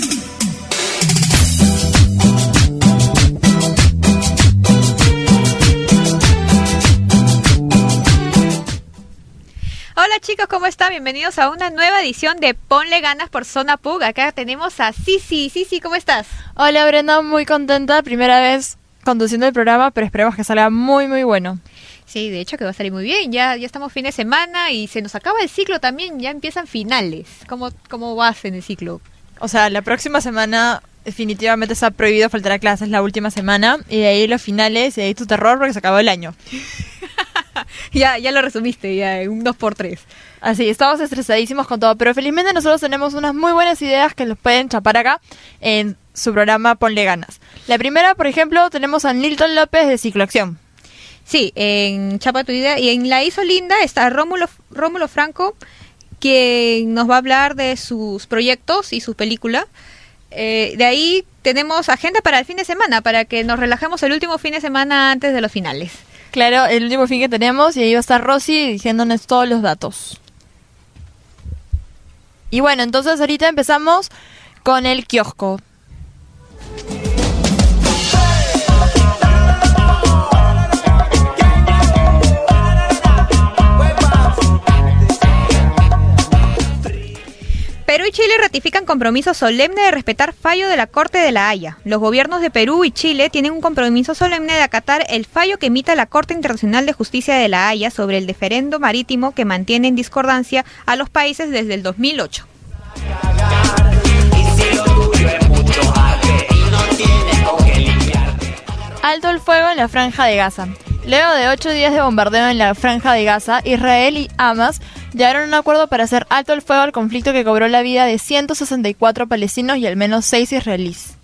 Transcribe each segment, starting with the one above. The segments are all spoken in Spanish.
Hola chicos, ¿cómo están? Bienvenidos a una nueva edición de Ponle Ganas por Zona Pug. Acá tenemos a Sisi. Sisi, ¿cómo estás? Hola Brenda, muy contenta, primera vez conduciendo el programa, pero esperemos que salga muy muy bueno. Sí, de hecho que va a salir muy bien, ya estamos fin de semana y se nos acaba el ciclo también, ya empiezan finales. ¿Cómo vas en el ciclo? O sea, la próxima semana definitivamente está prohibido faltar a clases, la última semana, y de ahí los finales, y de ahí tu terror porque se acabó el año. Ya lo resumiste, ya en un 2x3. Así, estamos estresadísimos con todo, pero felizmente nosotros tenemos unas muy buenas ideas que los pueden chapar acá en su programa Ponle Ganas. La primera, por ejemplo, tenemos a Nilton López de Cicloacción. Sí, en Chapa tu Idea, y en La Hizo Linda está Rómulo Franco, quien nos va a hablar de sus proyectos y sus películas. De ahí tenemos agenda para el fin de semana, para que nos relajemos el último fin de semana antes de los finales. Claro, el último fin que tenemos, y ahí va a estar Rosy diciéndonos todos los datos. Y bueno, entonces ahorita empezamos con el kiosco. Perú y Chile ratifican compromiso solemne de respetar fallo de la Corte de la Haya. Los gobiernos de Perú y Chile tienen un compromiso solemne de acatar el fallo que emita la Corte Internacional de Justicia de la Haya sobre el diferendo marítimo que mantiene en discordancia a los países desde el 2008. Alto el fuego en la Franja de Gaza. Luego de 8 días de bombardeo en la Franja de Gaza, Israel y Hamas llegaron a un acuerdo para hacer alto el fuego al conflicto que cobró la vida de 164 palestinos y al menos 6 israelíes.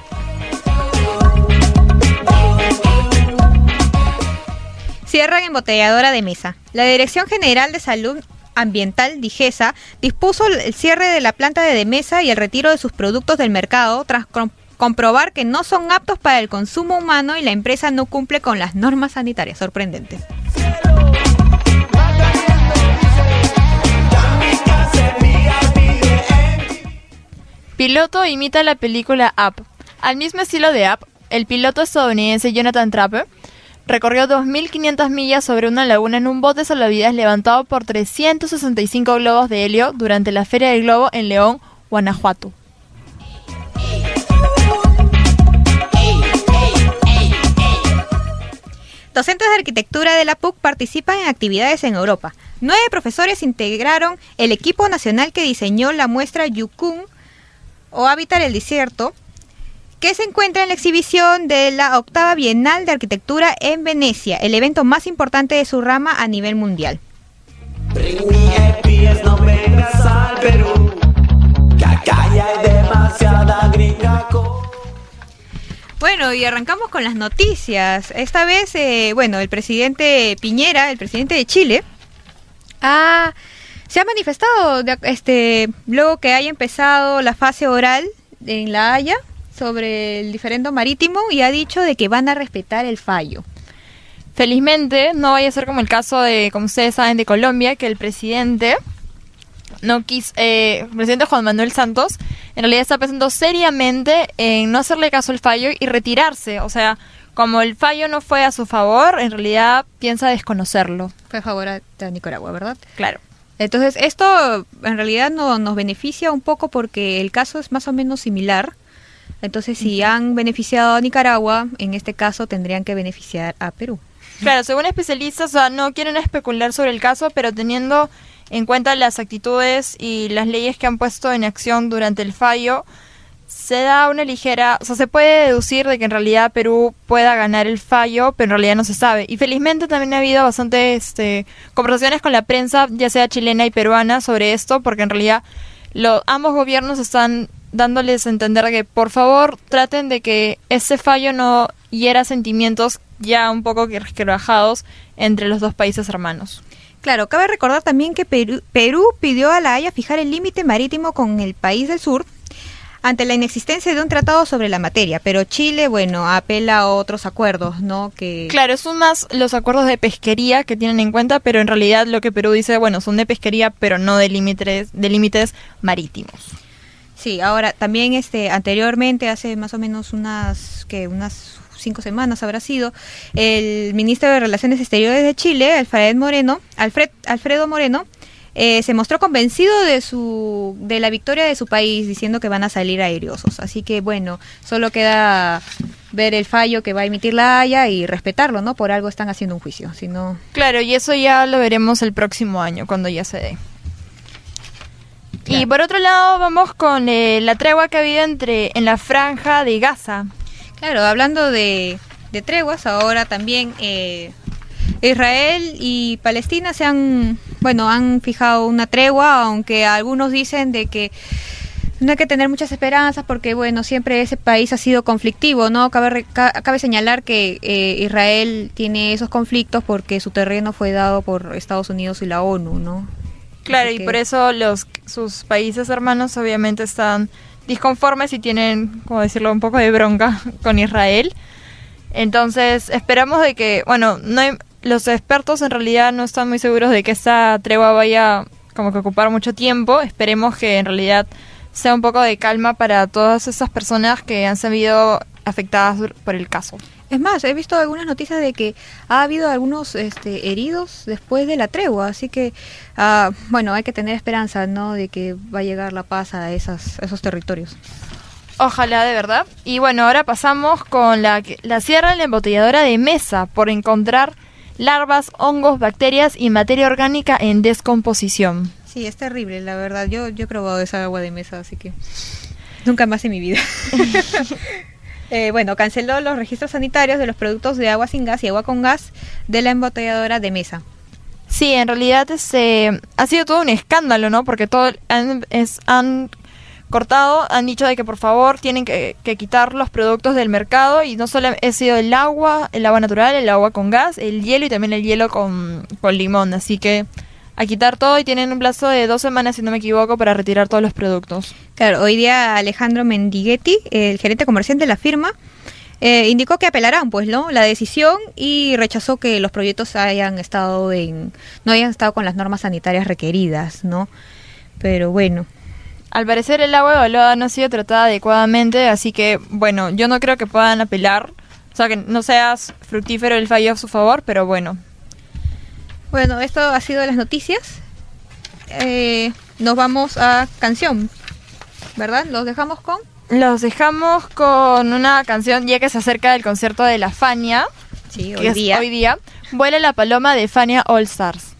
Cierran embotelladora de Mesa. La Dirección General de Salud Ambiental, DIGESA, dispuso el cierre de la planta de Mesa y el retiro de sus productos del mercado tras comprobar que no son aptos para el consumo humano y la empresa no cumple con las normas sanitarias. Sorprendente. Piloto imita la película Up. Al mismo estilo de Up, el piloto estadounidense Jonathan Trapper recorrió 2.500 millas sobre una laguna en un bote salvavidas levantado por 365 globos de helio durante la Feria del Globo en León, Guanajuato. Docentes de arquitectura de la PUC participan en actividades en Europa. 9 profesores integraron el equipo nacional que diseñó la muestra Yukun o Hábitat el Desierto, que se encuentra en la exhibición de la 8ª Bienal de Arquitectura en Venecia, el evento más importante de su rama a nivel mundial. Bueno, y arrancamos con las noticias. Esta vez, el presidente Piñera, el presidente de Chile, se ha manifestado luego que haya empezado la fase oral en La Haya sobre el diferendo marítimo y ha dicho de que van a respetar el fallo. Felizmente no vaya a ser como el caso de, como ustedes saben, de Colombia, que el presidente el presidente Juan Manuel Santos en realidad está pensando seriamente en no hacerle caso al fallo y retirarse. O sea, como el fallo no fue a su favor, en realidad piensa desconocerlo. Fue a favor a Nicaragua, ¿verdad? Claro. Entonces, esto en realidad nos beneficia un poco porque el caso es más o menos similar. Entonces, si han beneficiado a Nicaragua, en este caso tendrían que beneficiar a Perú. Claro, según especialistas, o sea, no quieren especular sobre el caso, pero teniendo en cuenta las actitudes y las leyes que han puesto en acción durante el fallo, se da una ligera, o sea, se puede deducir de que en realidad Perú pueda ganar el fallo, pero en realidad no se sabe. Y felizmente también ha habido bastantes conversaciones con la prensa, ya sea chilena y peruana, sobre esto, porque en realidad ambos gobiernos están dándoles a entender que por favor traten de que ese fallo no hiera sentimientos ya un poco resquebrajados entre los dos países hermanos. Claro, cabe recordar también que Perú pidió a La Haya fijar el límite marítimo con el país del sur ante la inexistencia de un tratado sobre la materia, pero Chile, apela a otros acuerdos, ¿no? Claro, son más los acuerdos de pesquería que tienen en cuenta, pero en realidad lo que Perú dice, son de pesquería, pero no de límites marítimos. Sí, ahora también anteriormente, hace más o menos unas 5 semanas habrá sido, el ministro de Relaciones Exteriores de Chile, Alfredo Moreno, se mostró convencido de la victoria de su país, diciendo que van a salir airiosos. Así que bueno, solo queda ver el fallo que va a emitir la Haya y respetarlo, ¿no? Por algo están haciendo un juicio, si no... Claro, y eso ya lo veremos el próximo año, cuando ya se dé. Claro. Y por otro lado, vamos con la tregua que ha habido en la franja de Gaza. Claro, hablando de treguas, ahora también Israel y Palestina han fijado una tregua, aunque algunos dicen de que no hay que tener muchas esperanzas porque, bueno, siempre ese país ha sido conflictivo, ¿no? Cabe señalar que Israel tiene esos conflictos porque su terreno fue dado por Estados Unidos y la ONU, ¿no? Claro, y por eso sus países hermanos obviamente están disconformes y tienen, como decirlo, un poco de bronca con Israel. Entonces, esperamos de que, bueno, los expertos en realidad no están muy seguros de que esta tregua vaya como que ocupar mucho tiempo. Esperemos que en realidad sea un poco de calma para todas esas personas que han sido afectadas por el caso. Es más, he visto algunas noticias de que ha habido algunos heridos después de la tregua, así que, hay que tener esperanza, ¿no?, de que va a llegar la paz a esos territorios. Ojalá, de verdad. Y bueno, ahora pasamos con la cierra la embotelladora de Mesa por encontrar larvas, hongos, bacterias y materia orgánica en descomposición. Sí, es terrible, la verdad. Yo he probado esa agua de Mesa, así que nunca más en mi vida. Canceló los registros sanitarios de los productos de agua sin gas y agua con gas de la embotelladora de Mesa. Sí, en realidad ha sido todo un escándalo, ¿no? Porque han cortado, han dicho de que por favor tienen que quitar los productos del mercado, y no solo ha sido el agua natural, el agua con gas, el hielo y también el hielo con limón, así que a quitar todo, y tienen un plazo de 2 semanas, si no me equivoco, para retirar todos los productos. Claro, hoy día Alejandro Mendighetti, el gerente comercial de la firma, indicó que apelarán, pues, ¿no?, la decisión, y rechazó que los proyectos no hayan estado con las normas sanitarias requeridas, ¿no? Pero bueno. Al parecer el agua evaluada no ha sido tratada adecuadamente, así que, bueno, yo no creo que puedan apelar, o sea, que no sea fructífero el fallo a su favor, pero bueno. Bueno, esto ha sido las noticias. Nos vamos a canción, ¿verdad? Los dejamos con una canción, ya que se acerca del concierto de la Fania. Sí, hoy día. Vuela la paloma de Fania All Stars.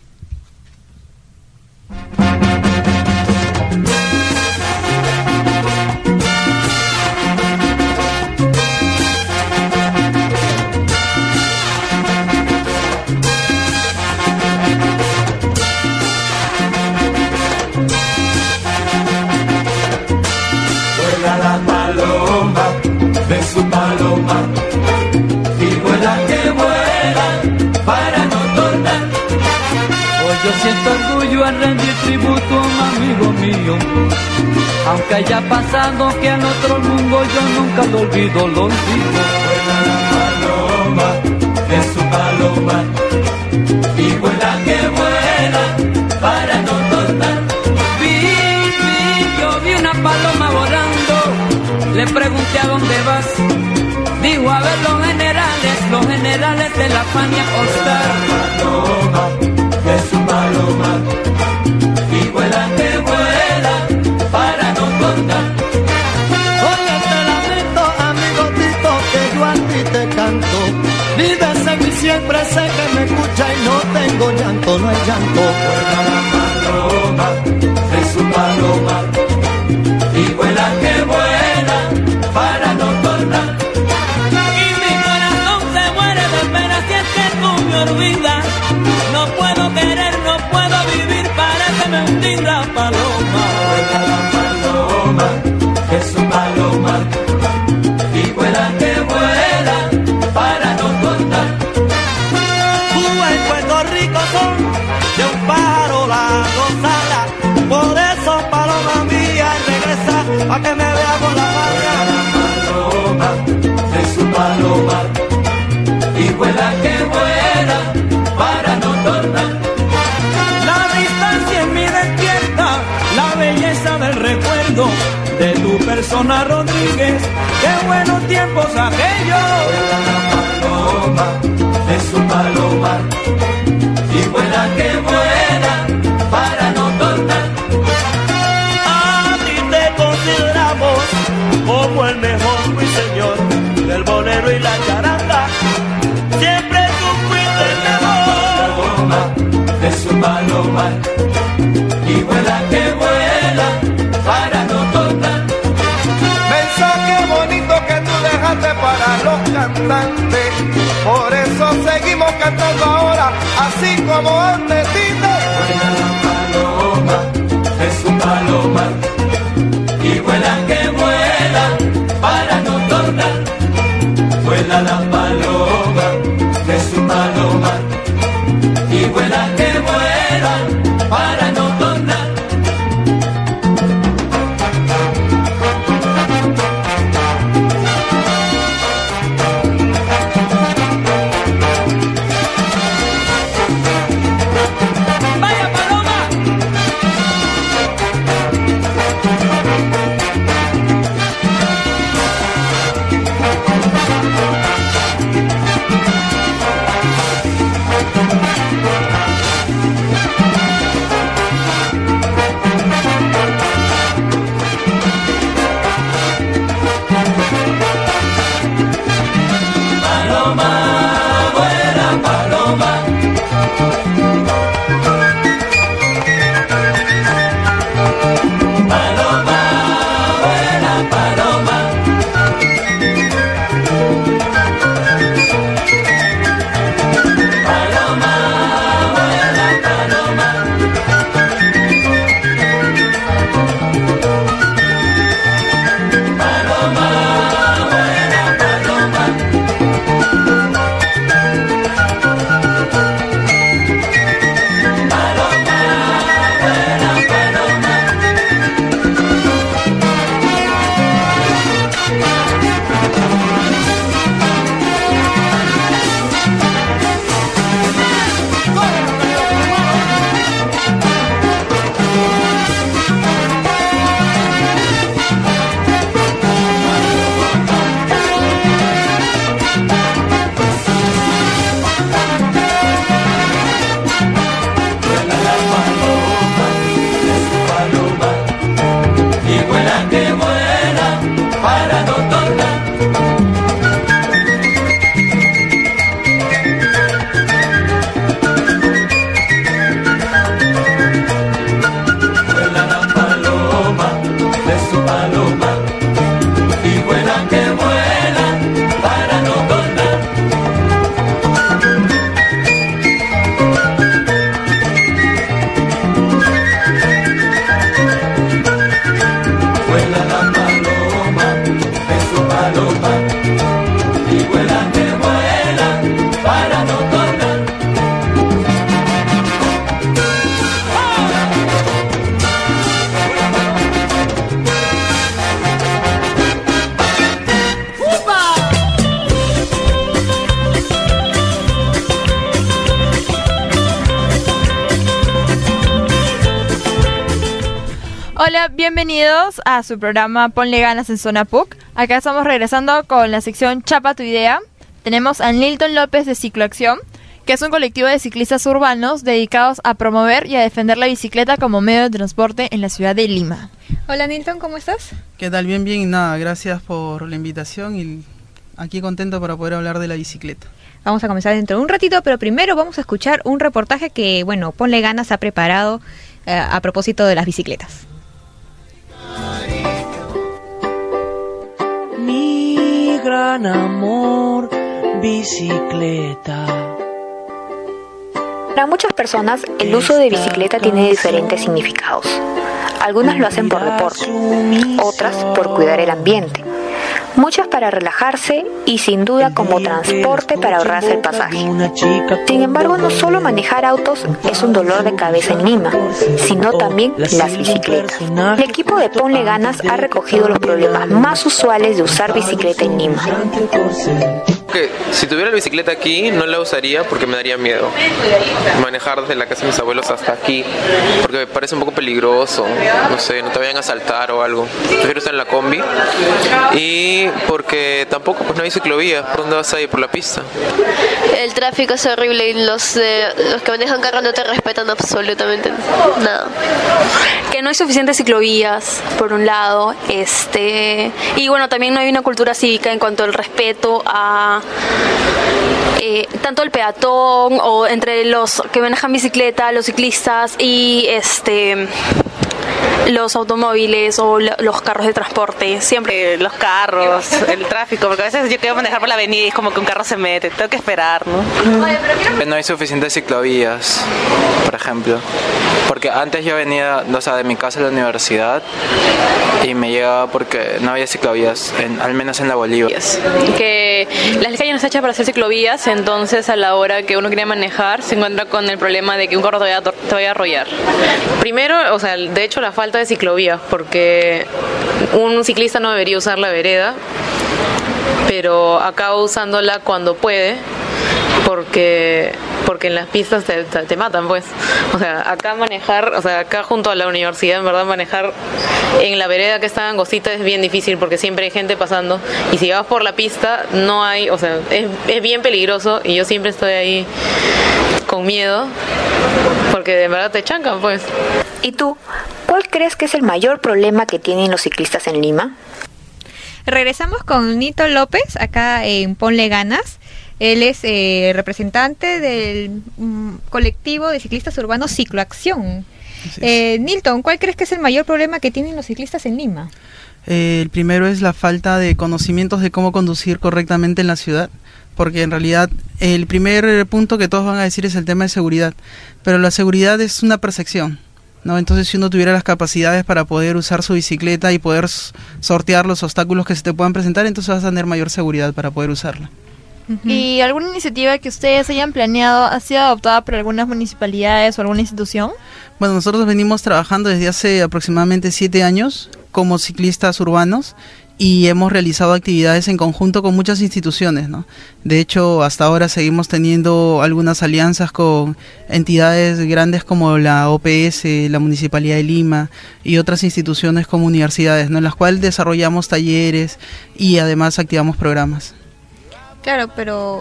De su paloma, y vuela que vuela para no tornar. Hoy yo siento orgullo al rendir tributo a un amigo mío, aunque haya pasado que en otro mundo yo nunca lo olvido, lo olvido. Vuela la paloma, de su paloma, y vuela que vuela para no tornar. Yo vi una paloma volando, le pregunté a dónde vas, digo a ver los generales de la Fania All Stars. Paloma, es su paloma, y vuela que vuela para no contar. Oye, te lamento, amigo Tito, que yo a ti te canto. Vives en mí siempre, sé que me escucha y no tengo llanto, no hay llanto. Vuela la paloma, es su paloma, y vuela que vuela para no tornar. Y mi corazón se muere de pena si es que tú me olvidas. No puedo querer, no puedo vivir, paréceme hundir la paloma. Vuela la paloma, es un paloma, y vuela que vuela para no tornar. Cuba y Puerto Rico son de un pájaro la gozada, por eso paloma mía regresa a que me vea con la patria. La paloma es su paloma, y vuela que vuela para no tornar. La distancia en mí despierta la belleza del recuerdo de Rodríguez, qué buenos tiempos aquellos. Vuela la paloma de su palomar y vuela que vuela para no tornar. A ti te consideramos como el mejor ruiseñor del bolero y la charanga. Siempre tú fuiste el mejor. Paloma de su palomar y vuela que vuela para no tornar. Mensaje bonito que tú dejaste para los cantantes, por eso seguimos cantando ahora, así como antes. Vuela la paloma de su palomar y vuela que vuela para no tornar. Vuela la paloma de su palomar y vuela que vuela para no tornar. Hola, bienvenidos a su programa Ponle Ganas en Zona PUC. Acá estamos regresando con la sección Chapa tu idea. Tenemos a Nilton López de Cicloacción, que es un colectivo de ciclistas urbanos dedicados a promover y a defender la bicicleta como medio de transporte en la ciudad de Lima. Hola Nilton, ¿cómo estás? ¿Qué tal? Bien, bien. Nada, gracias por la invitación y aquí contento para poder hablar de la bicicleta. Vamos a comenzar dentro de un ratito, pero primero vamos a escuchar un reportaje que, bueno, Ponle Ganas ha preparado a propósito de las bicicletas. Mi gran amor, bicicleta. Para muchas personas, el uso de bicicleta tiene diferentes significados. Algunas lo hacen por deporte, otras por cuidar el ambiente, muchas para relajarse y sin duda como transporte para ahorrarse el pasaje. Sin embargo, no solo manejar autos es un dolor de cabeza en Lima, sino también las bicicletas. El equipo de Ponle Ganas ha recogido los problemas más usuales de usar bicicleta en Lima. Que si tuviera la bicicleta aquí no la usaría porque me daría miedo manejar desde la casa de mis abuelos hasta aquí, porque me parece un poco peligroso, no sé, no te vayan a asaltar o algo. Prefiero estar en la combi, y porque tampoco pues no hay ciclovías. ¿Por dónde vas a ir? Por la pista. El tráfico es horrible y los que manejan carro no te respetan absolutamente nada. Que no hay suficientes ciclovías, por un lado, y bueno, también no hay una cultura cívica en cuanto al respeto a tanto el peatón o entre los que manejan bicicleta, los ciclistas y los automóviles o los carros de transporte, siempre los carros, el tráfico, porque a veces yo quiero manejar por la avenida y es como que un carro se mete, tengo que esperar, ¿no? No hay suficientes ciclovías, por ejemplo, porque antes yo venía, de mi casa a la universidad y me llegaba porque no había ciclovías, al menos en la Bolívar. Que las calles no están hechas para hacer ciclovías, entonces a la hora que uno quiere manejar se encuentra con el problema de que un carro te vaya a arrollar. Primero, de hecho la falta de ciclovías, porque un ciclista no debería usar la vereda, pero acaba usándola cuando puede, porque en las pistas te matan, pues. Acá junto a la universidad, en verdad, manejar en la vereda que está angostita es bien difícil porque siempre hay gente pasando, y si vas por la pista no hay, es bien peligroso, y yo siempre estoy ahí con miedo porque de verdad te chancan, pues. ¿Y tú? ¿Cuál crees que es el mayor problema que tienen los ciclistas en Lima? Regresamos con Nito López, acá en Ponle Ganas. Él es representante del colectivo de ciclistas urbanos Cicloacción. Nilton, ¿cuál crees que es el mayor problema que tienen los ciclistas en Lima? El primero es la falta de conocimientos de cómo conducir correctamente en la ciudad, porque en realidad el primer punto que todos van a decir es el tema de seguridad, pero la seguridad es una percepción, ¿no? Entonces, si uno tuviera las capacidades para poder usar su bicicleta y poder sortear los obstáculos que se te puedan presentar, entonces vas a tener mayor seguridad para poder usarla. ¿Y alguna iniciativa que ustedes hayan planeado ha sido adoptada por algunas municipalidades o alguna institución? Bueno, nosotros venimos trabajando desde hace aproximadamente 7 años como ciclistas urbanos y hemos realizado actividades en conjunto con muchas instituciones, ¿no? De hecho, hasta ahora seguimos teniendo algunas alianzas con entidades grandes como la OPS, la Municipalidad de Lima y otras instituciones como universidades, ¿no? En las cuales desarrollamos talleres y además activamos programas. Claro, pero,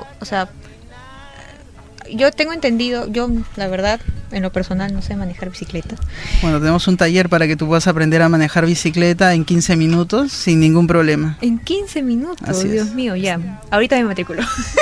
yo tengo entendido, yo la verdad, en lo personal no sé manejar bicicleta. Bueno, tenemos un taller para que tú puedas aprender a manejar bicicleta en 15 minutos sin ningún problema. En 15 minutos, así Dios mío, ya. Ahorita me matriculo.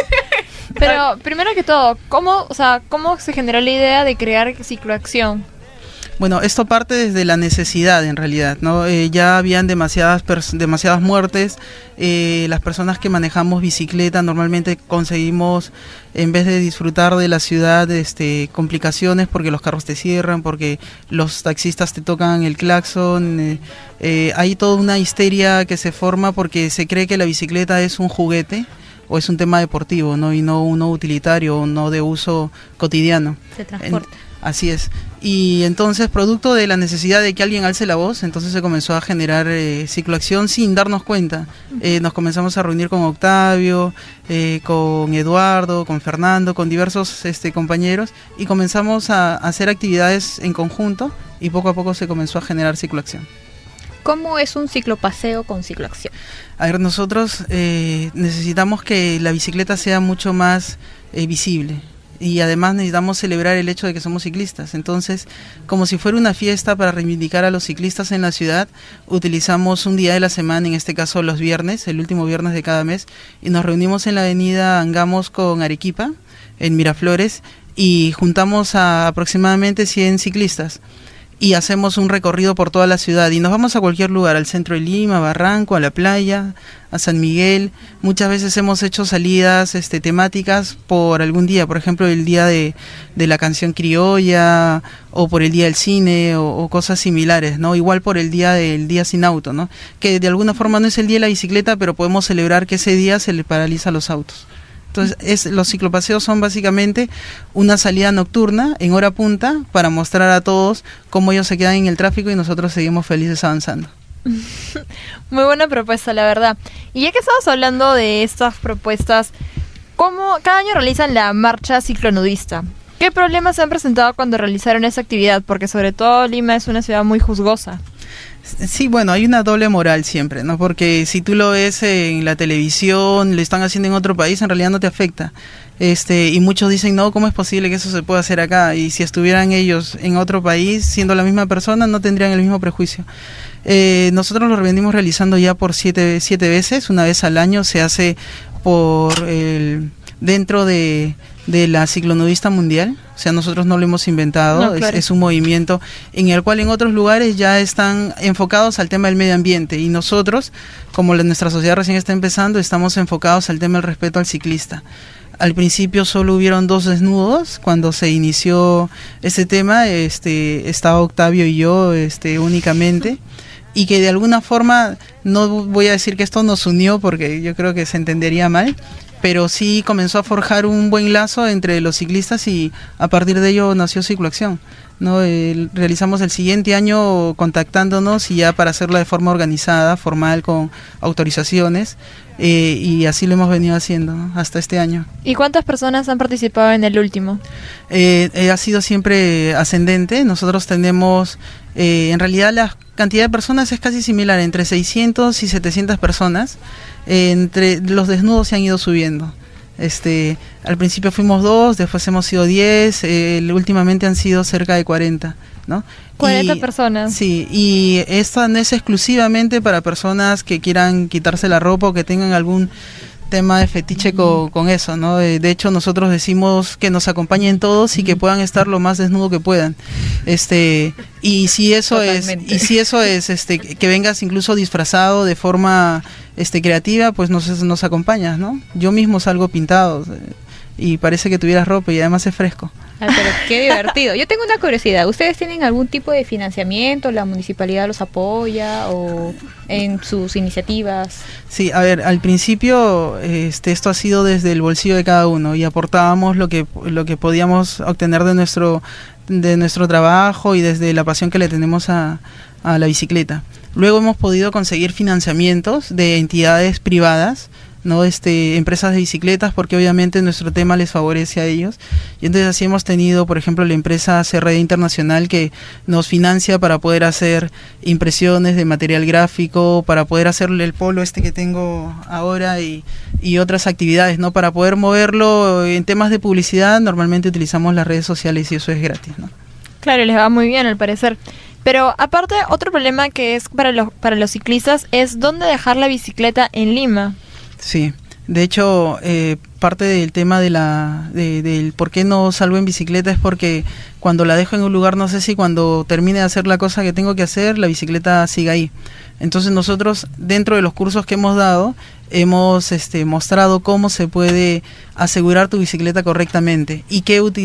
Pero primero que todo, ¿cómo se generó la idea de crear Cicloacción? Bueno, esto parte desde la necesidad en realidad, ¿no? Ya habían demasiadas muertes. Las personas que manejamos bicicleta normalmente conseguimos, en vez de disfrutar de la ciudad, complicaciones porque los carros te cierran, porque los taxistas te tocan el claxon. Hay toda una histeria que se forma porque se cree que la bicicleta es un juguete o es un tema deportivo, ¿no? Y no uno utilitario o no de uso cotidiano. Se transporta. Así es. Y entonces, producto de la necesidad de que alguien alce la voz, entonces se comenzó a generar Cicloacción sin darnos cuenta. Nos comenzamos a reunir con Octavio, con Eduardo, con Fernando, con diversos compañeros, y comenzamos a hacer actividades en conjunto y poco a poco se comenzó a generar Cicloacción. ¿Cómo es un ciclopaseo con Cicloacción? A ver, nosotros necesitamos que la bicicleta sea mucho más visible. Y además necesitamos celebrar el hecho de que somos ciclistas. Entonces, como si fuera una fiesta para reivindicar a los ciclistas en la ciudad, utilizamos un día de la semana, en este caso los viernes, el último viernes de cada mes, y nos reunimos en la avenida Angamos con Arequipa, en Miraflores, y juntamos a aproximadamente 100 ciclistas. Y hacemos un recorrido por toda la ciudad y nos vamos a cualquier lugar, al centro de Lima, a Barranco, a la playa, a San Miguel. Muchas veces hemos hecho salidas temáticas por algún día, por ejemplo el día de la canción criolla o por el día del cine o cosas similares, ¿no? Igual por el día del día sin auto, ¿no? Que de alguna forma no es el día de la bicicleta, pero podemos celebrar que ese día se le paraliza los autos. Entonces, los ciclopaseos son básicamente una salida nocturna en hora punta para mostrar a todos cómo ellos se quedan en el tráfico y nosotros seguimos felices avanzando. Muy buena propuesta, la verdad. Y ya que estamos hablando de estas propuestas, ¿Cómo cada año realizan la marcha ciclonudista? ¿Qué problemas se han presentado cuando realizaron esa actividad? Porque sobre todo Lima es una ciudad muy juzgosa. Sí, bueno, hay una doble moral siempre, ¿no? Porque si tú lo ves en la televisión, lo están haciendo en otro país, en realidad no te afecta. Y muchos dicen, no, ¿cómo es posible que eso se pueda hacer acá? Y si estuvieran ellos en otro país, siendo la misma persona, no tendrían el mismo prejuicio. Nosotros lo venimos realizando ya por siete veces, una vez al año se hace dentro de la ciclonudista mundial, o sea, nosotros no lo hemos inventado, no, claro. es un movimiento en el cual en otros lugares ya están enfocados al tema del medio ambiente y nosotros, como nuestra sociedad recién está empezando, estamos enfocados al tema del respeto al ciclista. Al principio solo hubieron 2 desnudos cuando se inició ese tema, estaba Octavio y yo únicamente, y que de alguna forma, no voy a decir que esto nos unió porque yo creo que se entendería mal, pero sí comenzó a forjar un buen lazo entre los ciclistas y a partir de ello nació Cicloacción, ¿no? Realizamos el siguiente año contactándonos y ya para hacerlo de forma organizada, formal, con autorizaciones, y así lo hemos venido haciendo, ¿no? Hasta este año. ¿Y cuántas personas han participado en el último? Ha sido siempre ascendente. Nosotros tenemos, en realidad la cantidad de personas es casi similar, entre 600 y 700 personas. Entre los desnudos se han ido subiendo. Al principio fuimos 2, después hemos sido 10, últimamente han sido cerca de 40, ¿no? 40 personas. Sí, y esta no es exclusivamente para personas que quieran quitarse la ropa o que tengan algún tema de fetiche con eso, ¿no? De hecho, nosotros decimos que nos acompañen todos y que puedan estar lo más desnudo que puedan. Y si eso Totalmente. es que vengas incluso disfrazado de forma creativa, pues nos acompañas, ¿no? Yo mismo salgo pintado y parece que tuvieras ropa y además es fresco. Ah, pero qué divertido. Yo tengo una curiosidad. ¿Ustedes tienen algún tipo de financiamiento? ¿La municipalidad los apoya o en sus iniciativas? Sí, a ver, al principio esto ha sido desde el bolsillo de cada uno y aportábamos lo que podíamos obtener de nuestro trabajo y desde la pasión que le tenemos a la bicicleta. Luego hemos podido conseguir financiamientos de entidades privadas, ¿no? Empresas de bicicletas, porque obviamente nuestro tema les favorece a ellos, y entonces así hemos tenido, por ejemplo, la empresa CRD Internacional que nos financia para poder hacer impresiones de material gráfico, para poder hacerle el polo que tengo ahora y otras actividades, ¿no? Para poder moverlo en temas de publicidad, normalmente utilizamos las redes sociales y eso es gratis, ¿no? Claro, les va muy bien al parecer. Pero aparte, otro problema que es para los ciclistas es dónde dejar la bicicleta en Lima. Sí, de hecho, parte del tema del por qué no salgo en bicicleta es porque cuando la dejo en un lugar, no sé si cuando termine de hacer la cosa que tengo que hacer, la bicicleta sigue ahí. Entonces nosotros, dentro de los cursos que hemos dado, hemos mostrado cómo se puede asegurar tu bicicleta correctamente y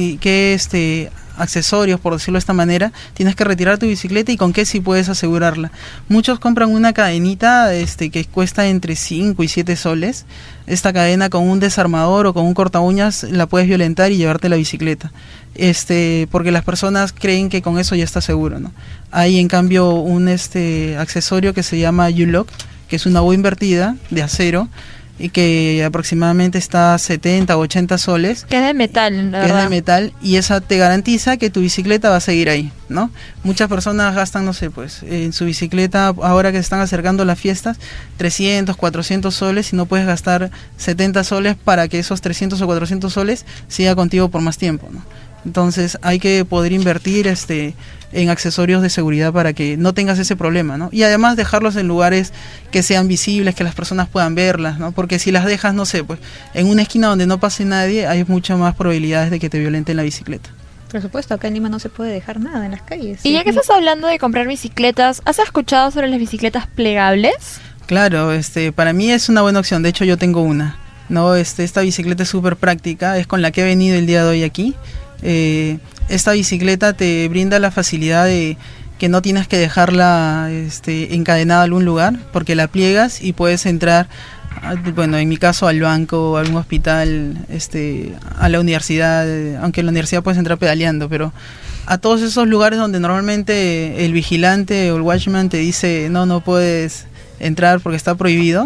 qué accesorios, por decirlo de esta manera, tienes que retirar tu bicicleta y con qué sí puedes asegurarla. Muchos compran una cadenita que cuesta entre 5 y 7 soles. Esta cadena con un desarmador o con un corta uñas la puedes violentar y llevarte la bicicleta. Porque las personas creen que con eso ya está seguro, ¿no? Hay en cambio un accesorio que se llama U-Lock, que es una U invertida de acero y que aproximadamente está a 70 o 80 soles. Que es de metal, la verdad. Es de metal y esa te garantiza que tu bicicleta va a seguir ahí, ¿no? Muchas personas gastan, no sé, pues, en su bicicleta, ahora que se están acercando las fiestas, 300, 400 soles y no puedes gastar 70 soles para que esos 300 o 400 soles siga contigo por más tiempo, ¿no? Entonces hay que poder invertir en accesorios de seguridad para que no tengas ese problema, ¿no? Y además dejarlos en lugares que sean visibles, que las personas puedan verlas, ¿no? Porque si las dejas, no sé, pues en una esquina donde no pase nadie, hay muchas más probabilidades de que te violenten la bicicleta. Por supuesto, acá en Lima no se puede dejar nada en las calles. Y ya que estás hablando de comprar bicicletas, ¿has escuchado sobre las bicicletas plegables? Claro, para mí es una buena opción. De hecho, yo tengo una, ¿no? Esta bicicleta es súper práctica, es con la que he venido el día de hoy aquí. Esta bicicleta te brinda la facilidad de que no tienes que dejarla encadenada a algún lugar, porque la pliegas y puedes entrar, bueno, en mi caso al banco, a algún hospital, a la universidad, aunque en la universidad puedes entrar pedaleando, pero a todos esos lugares donde normalmente el vigilante o el watchman te dice no puedes entrar porque está prohibido,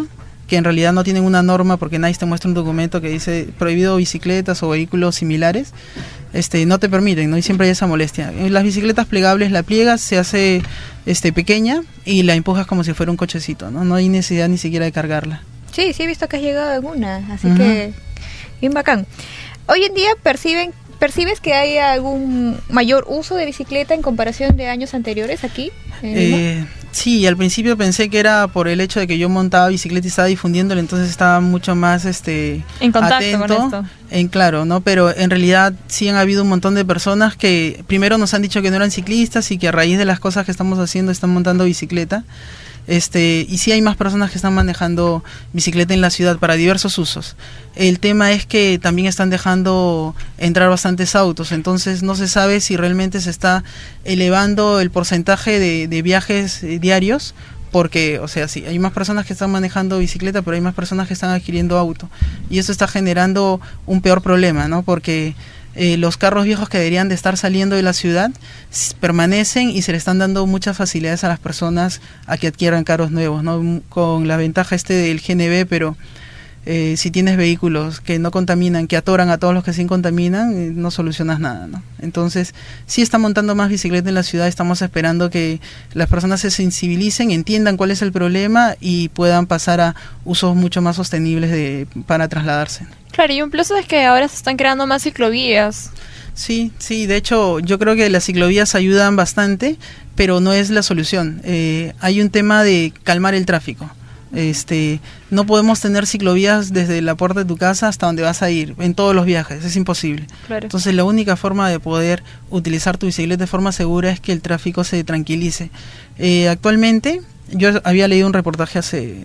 que en realidad no tienen una norma porque nadie te muestra un documento que dice prohibido bicicletas o vehículos similares, no te permiten, ¿no? Y siempre hay esa molestia. En las bicicletas plegables la pliegas, se hace pequeña y la empujas como si fuera un cochecito, ¿no? No hay necesidad ni siquiera de cargarla. Sí, he visto que has llegado en una, así que bien bacán. Hoy en día ¿percibes que hay algún mayor uso de bicicleta en comparación de años anteriores aquí? Sí, al principio pensé que era por el hecho de que yo montaba bicicleta y estaba difundiéndolo, entonces estaba mucho más en contacto atento, con esto. Claro, ¿no? Pero en realidad sí han habido un montón de personas que primero nos han dicho que no eran ciclistas y que a raíz de las cosas que estamos haciendo están montando bicicleta. Y sí hay más personas que están manejando bicicleta en la ciudad para diversos usos. El tema es que también están dejando entrar bastantes autos, entonces no se sabe si realmente se está elevando el porcentaje de viajes diarios, porque, sí, hay más personas que están manejando bicicleta, pero hay más personas que están adquiriendo auto, y eso está generando un peor problema, ¿no? Porque los carros viejos que deberían de estar saliendo de la ciudad permanecen y se le están dando muchas facilidades a las personas a que adquieran carros nuevos, ¿no? Con la ventaja del GNV, pero si tienes vehículos que no contaminan, que atoran a todos los que sí contaminan, no solucionas nada, ¿no? Entonces, sí está montando más bicicleta en la ciudad, estamos esperando que las personas se sensibilicen, entiendan cuál es el problema y puedan pasar a usos mucho más sostenibles para trasladarse. Claro, y un plus es que ahora se están creando más ciclovías. Sí, de hecho yo creo que las ciclovías ayudan bastante, pero no es la solución. Hay un tema de calmar el tráfico. No podemos tener ciclovías desde la puerta de tu casa hasta donde vas a ir, en todos los viajes, es imposible. Claro. Entonces la única forma de poder utilizar tu bicicleta de forma segura es que el tráfico se tranquilice. Actualmente, yo había leído un reportaje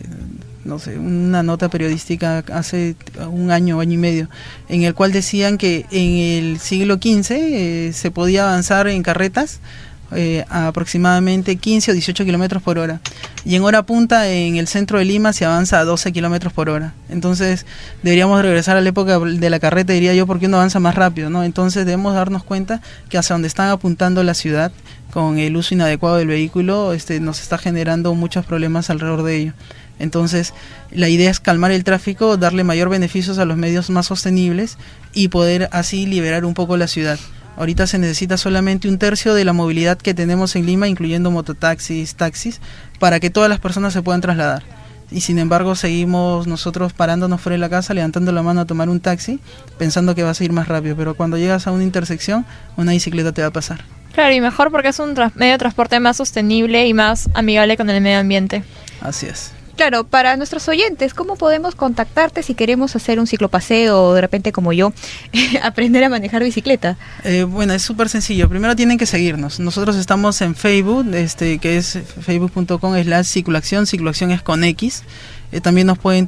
una nota periodística hace un año y medio, en el cual decían que en el siglo XV se podía avanzar en carretas a aproximadamente 15 o 18 kilómetros por hora, y en hora punta en el centro de Lima se avanza a 12 kilómetros por hora. Entonces deberíamos regresar a la época de la carreta, diría yo, porque uno avanza más rápido, ¿no? Entonces debemos darnos cuenta que hacia donde están apuntando la ciudad con el uso inadecuado del vehículo nos está generando muchos problemas alrededor de ello. Entonces, la idea es calmar el tráfico, darle mayor beneficios a los medios más sostenibles y poder así liberar un poco la ciudad. Ahorita se necesita solamente 1/3 de la movilidad que tenemos en Lima, incluyendo mototaxis, taxis, para que todas las personas se puedan trasladar. Y sin embargo, seguimos nosotros parándonos fuera de la casa, levantando la mano a tomar un taxi, pensando que vas a ir más rápido, pero cuando llegas a una intersección, una bicicleta te va a pasar. Claro, y mejor porque es un medio de transporte más sostenible y más amigable con el medio ambiente. Así es. Claro, para nuestros oyentes, ¿cómo podemos contactarte si queremos hacer un ciclopaseo o de repente como yo, aprender a manejar bicicleta? Bueno, es súper sencillo. Primero tienen que seguirnos. Nosotros estamos en Facebook, que es facebook.com/cicloacción. Cicloacción es con X. También nos pueden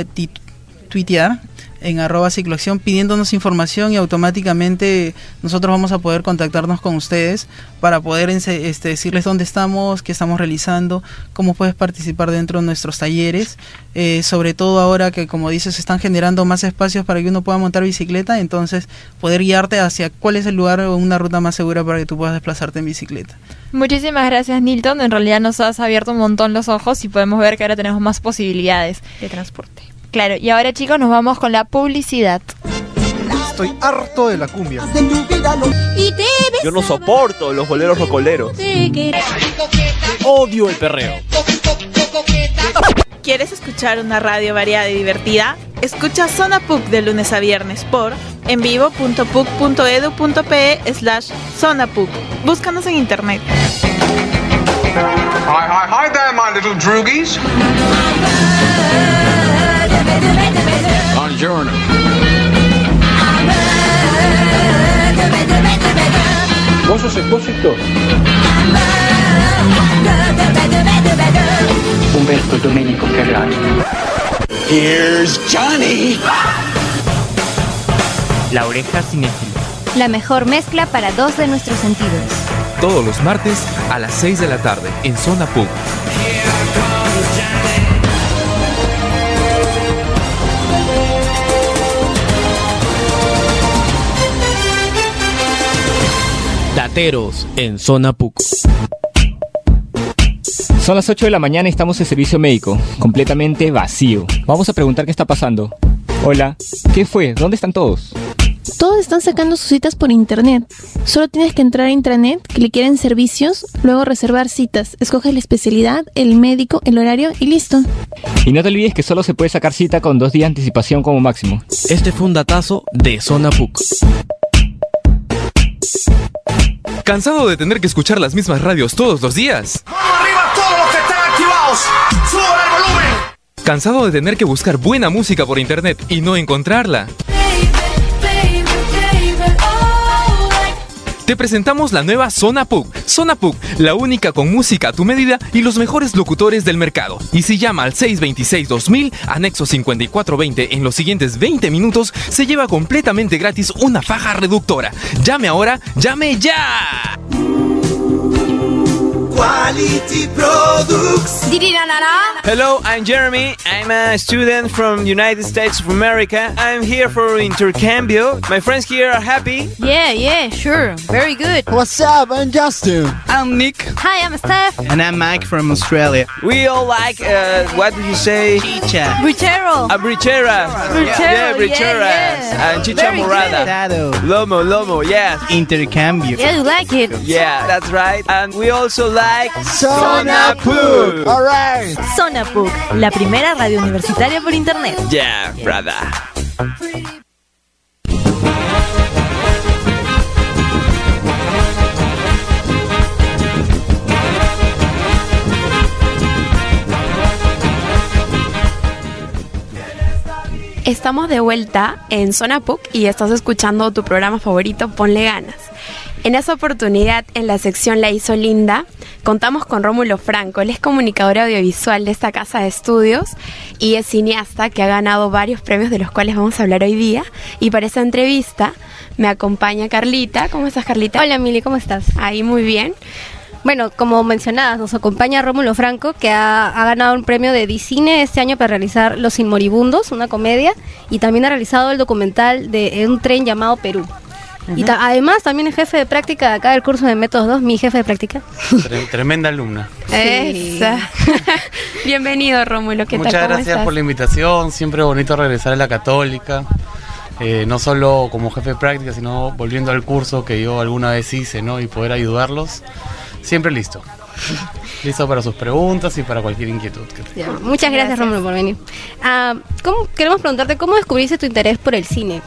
tuitear en @cicloacción pidiéndonos información, y automáticamente nosotros vamos a poder contactarnos con ustedes para poder decirles dónde estamos, qué estamos realizando, cómo puedes participar dentro de nuestros talleres, sobre todo ahora que, como dices, se están generando más espacios para que uno pueda montar bicicleta, entonces poder guiarte hacia cuál es el lugar o una ruta más segura para que tú puedas desplazarte en bicicleta. Muchísimas gracias, Nilton. En realidad nos has abierto un montón los ojos y podemos ver que ahora tenemos más posibilidades de transporte. Claro, y ahora, chicos, nos vamos con la publicidad. Estoy harto de la cumbia. Yo no soporto los boleros rocoleros. Odio el perreo. ¿Quieres escuchar una radio variada y divertida? Escucha Zona PUC de lunes a viernes por envivo.puc.edu.pe/Zona PUC. Búscanos en internet. Hi there, my little droogies. Buongiorno. ¿Vos sos Expósito? Umberto Domenico Ferrari. Here's Johnny. La oreja cinéfila. La mejor mezcla para dos de nuestros sentidos. Todos los martes a las 6 de la tarde en Zona PUC. Dateros en Zona PUC. Son las 8 de la mañana y estamos en servicio médico, completamente vacío. Vamos a preguntar qué está pasando. Hola, ¿qué fue? ¿Dónde están todos? Todos están sacando sus citas por internet. Solo tienes que entrar a intranet, clicar en servicios, luego reservar citas. Escoges la especialidad, el médico, el horario y listo. Y no te olvides que solo se puede sacar cita con 2 días de anticipación como máximo. Este fue un datazo de Zona PUC. ¿Cansado de tener que escuchar las mismas radios todos los días? ¡Vamos arriba todos los que están activados! ¡Suban el volumen! ¿Cansado de tener que buscar buena música por internet y no encontrarla? Te presentamos la nueva Zona PUC. Zona PUC, la única con música a tu medida y los mejores locutores del mercado. Y si llama al 626-2000, anexo 5420 en los siguientes 20 minutos, se lleva completamente gratis una faja reductora. Llame ahora, llame ya. Quality Products. Hello, I'm Jeremy. I'm a student from the United States of America. I'm here for intercambio. My friends here are happy. Yeah, sure. Very good. What's up? I'm Justin. I'm Nick. Hi, I'm Steph. And I'm Mike from Australia. We all like, what do you say? Chicha. Brichero. A brichera. Yeah, bricheras. And chicha morada. Lomo, yes. Intercambio. Yeah, you like it. Yeah, that's right. And we also like Zona PUC. All right. Zona PUC, la primera radio universitaria por internet. Yeah, brother. Estamos de vuelta en Zona PUC y estás escuchando tu programa favorito, Ponle Ganas. En esa oportunidad, en la sección La Hizo Linda, contamos con Rómulo Franco. Él es comunicador audiovisual de esta casa de estudios y es cineasta que ha ganado varios premios de los cuales vamos a hablar hoy día. Y para esa entrevista me acompaña Carlita. ¿Cómo estás, Carlita? Hola, Mili, ¿cómo estás? Ahí, muy bien. Bueno, como mencionabas, nos acompaña Rómulo Franco, que ha ganado un premio de Dicine este año para realizar Los Inmoribundos, una comedia, y también ha realizado el documental de un tren llamado Perú. Y además también es jefe de práctica acá del curso de Métodos 2, mi jefe de práctica. Tremenda alumna. Sí. Bienvenido, Rómulo. ¿Qué tal? Muchas gracias estás? por la invitación. Siempre bonito regresar a la Católica. No solo como jefe de práctica, sino volviendo al curso que yo alguna vez hice, ¿no? Y poder ayudarlos. Siempre listo. Listo para sus preguntas y para cualquier inquietud que tengan. Muchas gracias, Rómulo, por venir. Queremos preguntarte, ¿cómo descubriste tu interés por el cine?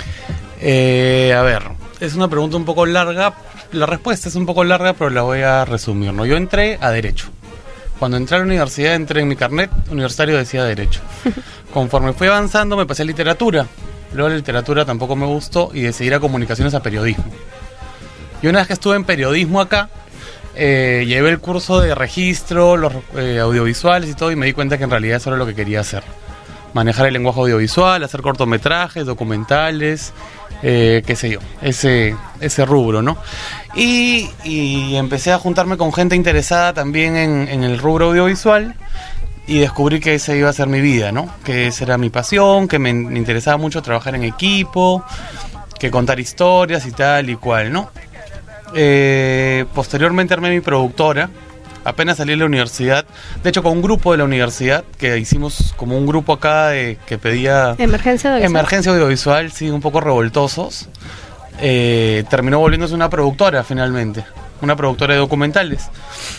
A ver, es una pregunta un poco larga. La respuesta es un poco larga, pero la voy a resumir, ¿no? Yo entré a Derecho. Cuando entré a la universidad, entré en mi carnet universitario, decía Derecho. Conforme fui avanzando, me pasé a Literatura. Luego la Literatura tampoco me gustó y decidí ir a Comunicaciones a Periodismo. Y una vez que estuve en Periodismo acá, llevé el curso de registro, los audiovisuales y todo, y me di cuenta que en realidad eso era lo que quería hacer. Manejar el lenguaje audiovisual, hacer cortometrajes, documentales, qué sé yo, ese rubro, ¿no? Y empecé a juntarme con gente interesada también en el rubro audiovisual y descubrí que esa iba a ser mi vida, ¿no? Que esa era mi pasión, que me interesaba mucho trabajar en equipo, que contar historias y tal y cual, ¿no? Posteriormente armé mi productora. Apenas salí de la universidad, de hecho con un grupo de la universidad, que hicimos como un grupo acá que pedía... Emergencia audiovisual, sí, un poco revoltosos. Terminó volviéndose una productora finalmente, una productora de documentales.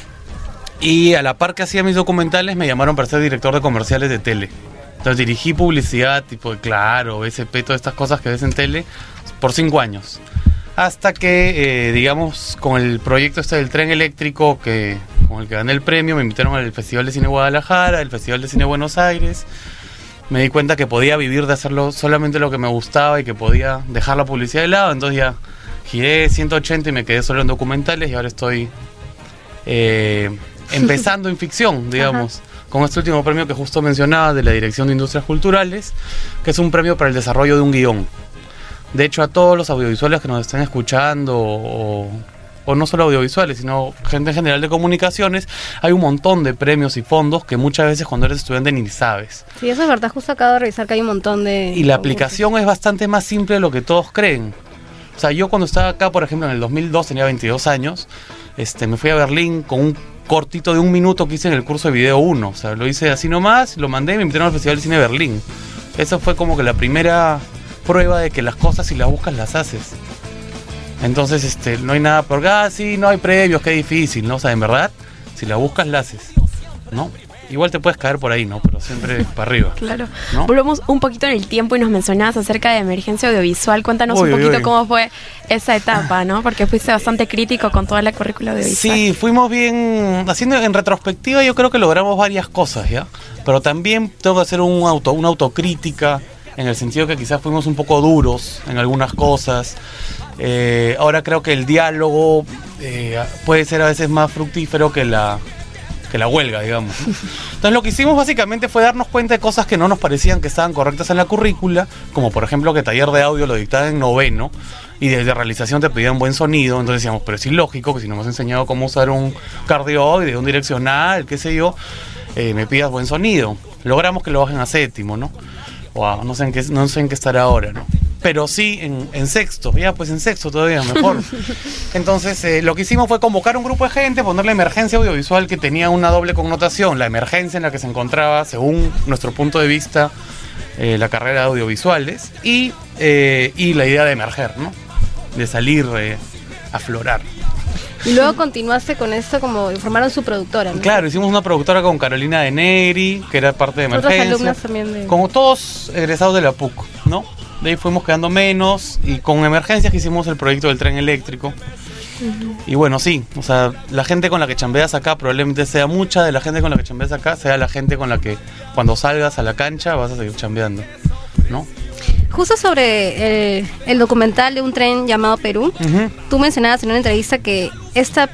Y a la par que hacía mis documentales me llamaron para ser director de comerciales de tele. Entonces dirigí publicidad, tipo de Claro, SP, todas estas cosas que ves en tele, por 5 años. Hasta que, digamos, con el proyecto este del tren eléctrico, con el que gané el premio, me invitaron al Festival de Cine Guadalajara, al Festival de Cine Buenos Aires. Me di cuenta que podía vivir de hacerlo solamente lo que me gustaba y que podía dejar la publicidad de lado. Entonces ya giré 180 y me quedé solo en documentales y ahora estoy empezando en ficción, digamos. Con este último premio que justo mencionaba de la Dirección de Industrias Culturales, que es un premio para el desarrollo de un guión. De hecho, a todos los audiovisuales que nos estén escuchando, o no solo audiovisuales, sino gente en general de comunicaciones, hay un montón de premios y fondos que muchas veces cuando eres estudiante ni sabes. Sí, eso es verdad, justo acabo de revisar que hay un montón de... Y la aplicación es bastante más simple de lo que todos creen. O sea, yo cuando estaba acá, por ejemplo, en el 2002, tenía 22 años, me fui a Berlín con un cortito de 1 minuto que hice en el curso de video 1. O sea, lo hice así nomás, lo mandé y me invitaron al Festival de Cine de Berlín. Esa fue como que la primera prueba de que las cosas, si las buscas, las haces. Entonces, no hay nada por sí, no hay previos, qué difícil, ¿no? O sea, en verdad, si la buscas, la haces, ¿no? Igual te puedes caer por ahí, ¿no? Pero siempre para arriba. Claro. ¿No? Volvemos un poquito en el tiempo y nos mencionabas acerca de Emergencia Audiovisual. Cuéntanos un poquito cómo fue esa etapa, ¿no? Porque fuiste bastante crítico con toda la currícula audiovisual. Sí, fuimos bien... Haciendo en retrospectiva yo creo que logramos varias cosas, ¿ya? Pero también tengo que hacer una autocrítica, en el sentido que quizás fuimos un poco duros en algunas cosas. Ahora creo que el diálogo puede ser a veces más fructífero que la huelga, digamos. Entonces lo que hicimos básicamente fue darnos cuenta de cosas que no nos parecían que estaban correctas en la currícula, como por ejemplo que taller de audio lo dictaban en 9º y desde realización te pedían buen sonido. Entonces decíamos, pero es ilógico que si no me has enseñado cómo usar un cardioide, un direccional, qué sé yo, me pidas buen sonido. Logramos que lo bajen a 7º, ¿no? Wow, no sé en qué estará ahora, ¿no? Pero sí en sexto, ya pues en sexto todavía mejor. Entonces lo que hicimos fue convocar un grupo de gente, ponerle emergencia audiovisual, que tenía una doble connotación: la emergencia en la que se encontraba, según nuestro punto de vista, la carrera de audiovisuales, y la idea de emerger, ¿no? De salir, aflorar. Y luego continuaste con esto, como formaron su productora, ¿no? Claro, hicimos una productora con Carolina de Negri, que era parte de emergencia. Otras alumnas también como todos egresados de la PUC, ¿no? De ahí fuimos quedando menos, y con emergencias que hicimos el proyecto del tren eléctrico. Y bueno, sí, o sea, la gente con la que chambeas acá probablemente sea mucha de la gente con la que chambeas acá, sea la gente con la que cuando salgas a la cancha vas a seguir chambeando, ¿no? Justo sobre el documental de un tren llamado Perú, tú mencionabas en una entrevista que este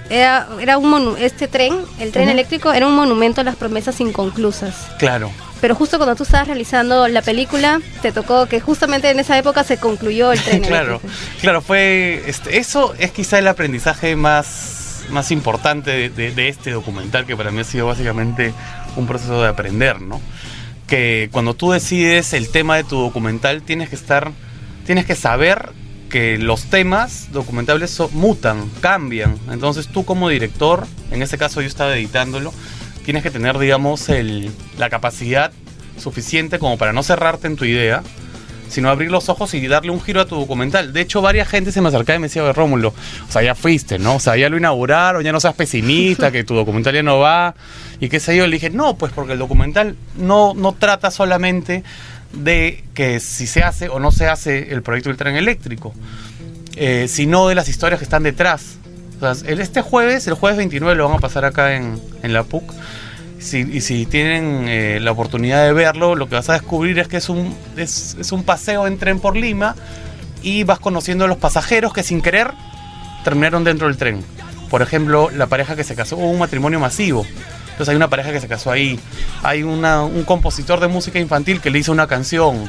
tren, el tren eléctrico, era un monumento a las promesas inconclusas. Claro. Pero justo cuando tú estabas realizando la película, te tocó que justamente en esa época se concluyó el tren eléctrico. Claro, fue eso es quizá el aprendizaje más importante de este documental, que para mí ha sido básicamente un proceso de aprender, ¿no? Que cuando tú decides el tema de tu documental tienes que saber que los temas documentables mutan, cambian. Entonces tú como director, en ese caso yo estaba editándolo, tienes que tener, digamos, la capacidad suficiente como para no cerrarte en tu idea, sino abrir los ojos y darle un giro a tu documental. De hecho, varias gente se me acercaba y me decía, Rómulo, o sea, ya fuiste, ¿no? O sea, ya lo inauguraron, ya no seas pesimista, que tu documental ya no va, y qué sé yo. Le dije, no, pues porque el documental no trata solamente de que si se hace o no se hace el proyecto del tren eléctrico, sino de las historias que están detrás. O sea, el jueves 29 lo van a pasar acá en la PUC. Y si tienen la oportunidad de verlo, lo que vas a descubrir es que es un paseo en tren por Lima, y vas conociendo a los pasajeros que sin querer terminaron dentro del tren. Por ejemplo, la pareja que se casó, hubo un matrimonio masivo. Entonces hay una pareja que se casó ahí. Hay un compositor de música infantil que le hizo una canción.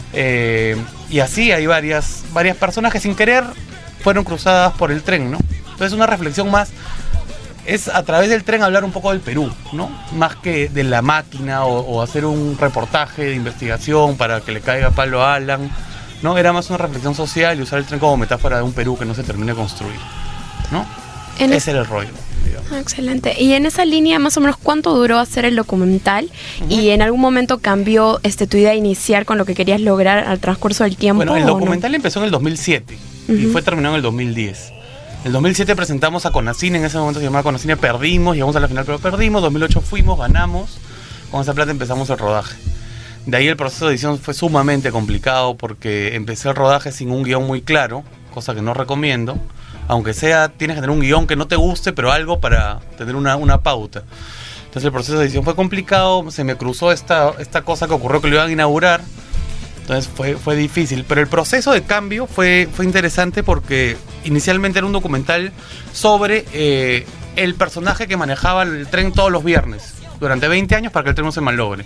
Y así hay varias personas que sin querer fueron cruzadas por el tren, ¿no? Entonces una reflexión más es a través del tren hablar un poco del Perú, ¿no? Más que de la máquina o hacer un reportaje de investigación para que le caiga palo a Alan, ¿no? Era más una reflexión social y usar el tren como metáfora de un Perú que no se termina de construir, ¿no? Ese era el rollo. Excelente. Y en esa línea, más o menos, ¿cuánto duró hacer el documental? ¿Y en algún momento cambió tu idea inicial con lo que querías lograr al transcurso del tiempo? Bueno, el documental empezó en el 2007 y fue terminado en el 2010. En el 2007 presentamos a Conacine, en ese momento se llamaba Conacine, perdimos, llegamos a la final pero perdimos. 2008 fuimos, ganamos, con esa plata empezamos el rodaje. De ahí el proceso de edición fue sumamente complicado porque empecé el rodaje sin un guión muy claro, cosa que no recomiendo. Aunque sea, tienes que tener un guión que no te guste, pero algo para tener una pauta. Entonces el proceso de edición fue complicado, se me cruzó esta cosa que ocurrió que lo iban a inaugurar. Entonces fue difícil, pero el proceso de cambio fue interesante porque inicialmente era un documental sobre el personaje que manejaba el tren todos los viernes durante 20 años para que el tren no se malogre.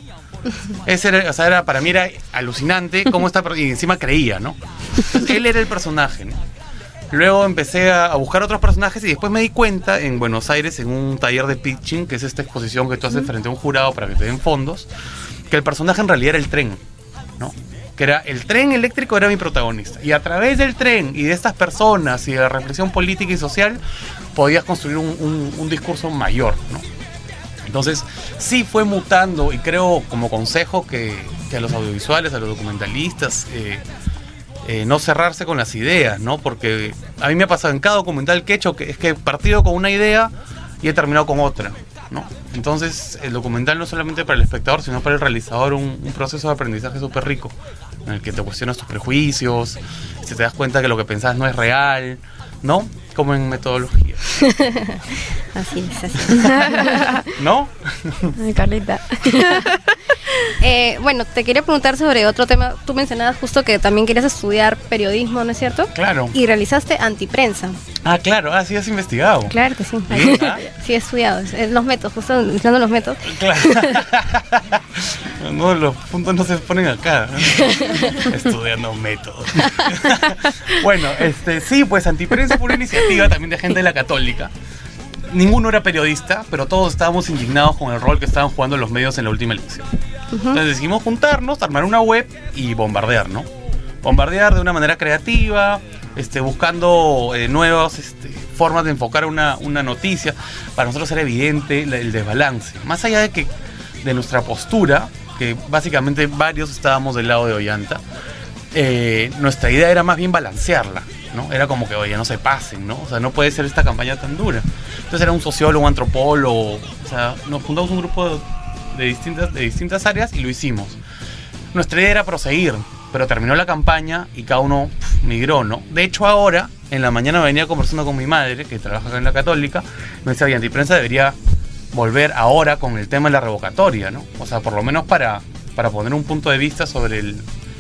Para mí era alucinante cómo y encima creía, ¿no? Entonces, él era el personaje, ¿no? Luego empecé a buscar otros personajes y después me di cuenta en Buenos Aires, en un taller de pitching, que es esta exposición que tú haces frente a un jurado para que te den fondos, que el personaje en realidad era el tren, ¿no? que era el tren eléctrico era mi protagonista. Y a través del tren y de estas personas y de la reflexión política y social, podías construir un discurso mayor, ¿no? Entonces, sí fue mutando, y creo como consejo que a los audiovisuales, a los documentalistas, no cerrarse con las ideas, ¿no? Porque a mí me ha pasado en cada documental que he hecho, que es que he partido con una idea y he terminado con otra, ¿no? Entonces, el documental no es solamente para el espectador, sino para el realizador un proceso de aprendizaje súper rico, en el que te cuestionas tus prejuicios, te das cuenta que lo que pensás no es real, ¿no? Como en metodología. Así es. ¿No? Ay, Carlita. Bueno, te quería preguntar sobre otro tema. Tú mencionabas justo que también querías estudiar periodismo, ¿no es cierto? Claro. Y realizaste antiprensa. Ah, claro. Ah, sí has investigado. Claro que sí. Bien, ¿ah? Sí he estudiado. Los métodos, justo estudiando los métodos. Claro. No, los puntos no se ponen acá, ¿no? Estudiando métodos. Bueno, sí, pues antiprensa fue una iniciativa también de gente de la Católica. Ninguno era periodista, pero todos estábamos indignados con el rol que estaban jugando los medios en la última elección. Entonces decidimos juntarnos, armar una web y bombardear, ¿no? Bombardear de una manera creativa, buscando nuevas formas de enfocar una noticia. Para nosotros era evidente el desbalance. Más allá de nuestra postura, que básicamente varios estábamos del lado de Ollanta, nuestra idea era más bien balancearla, ¿no? Era como que, oye, no se pasen, ¿no? O sea, no puede ser esta campaña tan dura. Entonces era un sociólogo, un antropólogo, o sea, nos fundamos un grupo de distintas áreas y lo hicimos. Nuestra idea era proseguir, pero terminó la campaña y cada uno migró, ¿no? De hecho, ahora, en la mañana venía conversando con mi madre, que trabaja acá en la Católica, me decía, oye, Antiprensa debería volver ahora con el tema de la revocatoria, ¿no? O sea, por lo menos para poner un punto de vista sobre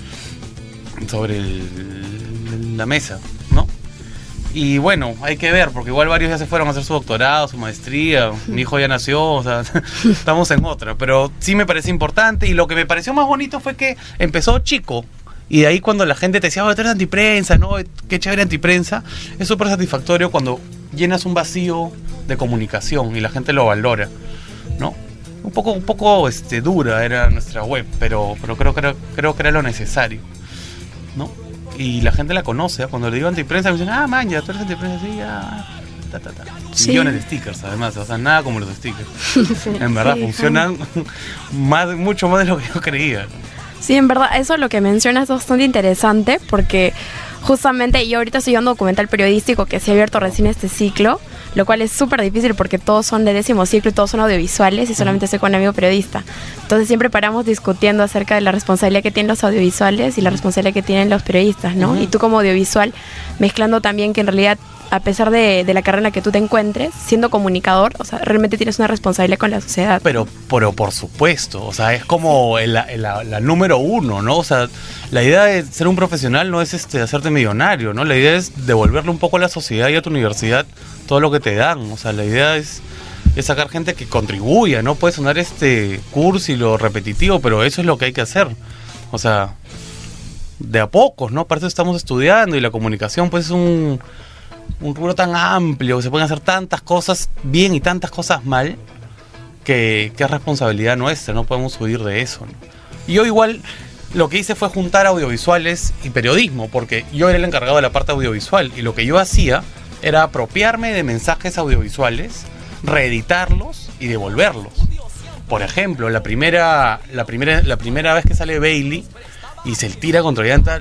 la mesa, ¿no? Y bueno, hay que ver, porque igual varios ya se fueron a hacer su doctorado, su maestría, mi hijo ya nació, o sea, estamos en otra, pero sí me parece importante. Y lo que me pareció más bonito fue que empezó chico, y de ahí cuando la gente te decía, oh, tú eres antiprensa, ¿no? Qué chévere antiprensa, es súper satisfactorio cuando llenas un vacío de comunicación y la gente lo valora, ¿no? Un poco dura era nuestra web, pero creo que era lo necesario, ¿no? Y la gente la conoce, ¿eh? Cuando le digo antiprensa me dicen, ah, man, ya, tú eres antiprensa, sí, ya, Sí. Millones de stickers, además, o sea, nada como los stickers. Sí, en verdad, sí, funcionan mucho más de lo que yo creía. Sí, en verdad, eso lo que mencionas es bastante interesante, porque justamente yo ahorita estoy llevando un documental periodístico que se ha abierto recién este ciclo, lo cual es súper difícil porque todos son de 10º ciclo y todos son audiovisuales y solamente estoy con un amigo periodista. Entonces siempre paramos discutiendo acerca de la responsabilidad que tienen los audiovisuales y la responsabilidad que tienen los periodistas, ¿no? Y tú como audiovisual, mezclando también que en realidad, a pesar de la carrera en la que tú te encuentres, siendo comunicador, o sea, realmente tienes una responsabilidad con la sociedad. Pero por supuesto, o sea, es como la número uno, ¿no? O sea, la idea de ser un profesional no es hacerte millonario, ¿no? La idea es devolverle un poco a la sociedad y a tu universidad todo lo que te dan. O sea, la idea es sacar gente que contribuya, ¿no? Puede sonar cursi, lo repetitivo, pero eso es lo que hay que hacer. O sea, de a pocos, ¿no? Para eso estamos estudiando, y la comunicación pues es un rubro tan amplio, que se pueden hacer tantas cosas bien y tantas cosas mal, que es responsabilidad nuestra, no podemos huir de eso, ¿no? Y yo igual lo que hice fue juntar audiovisuales y periodismo, porque yo era el encargado de la parte audiovisual, y lo que yo hacía era apropiarme de mensajes audiovisuales, reeditarlos y devolverlos. Por ejemplo, la primera vez que sale Bailey y se tira contra Ollanta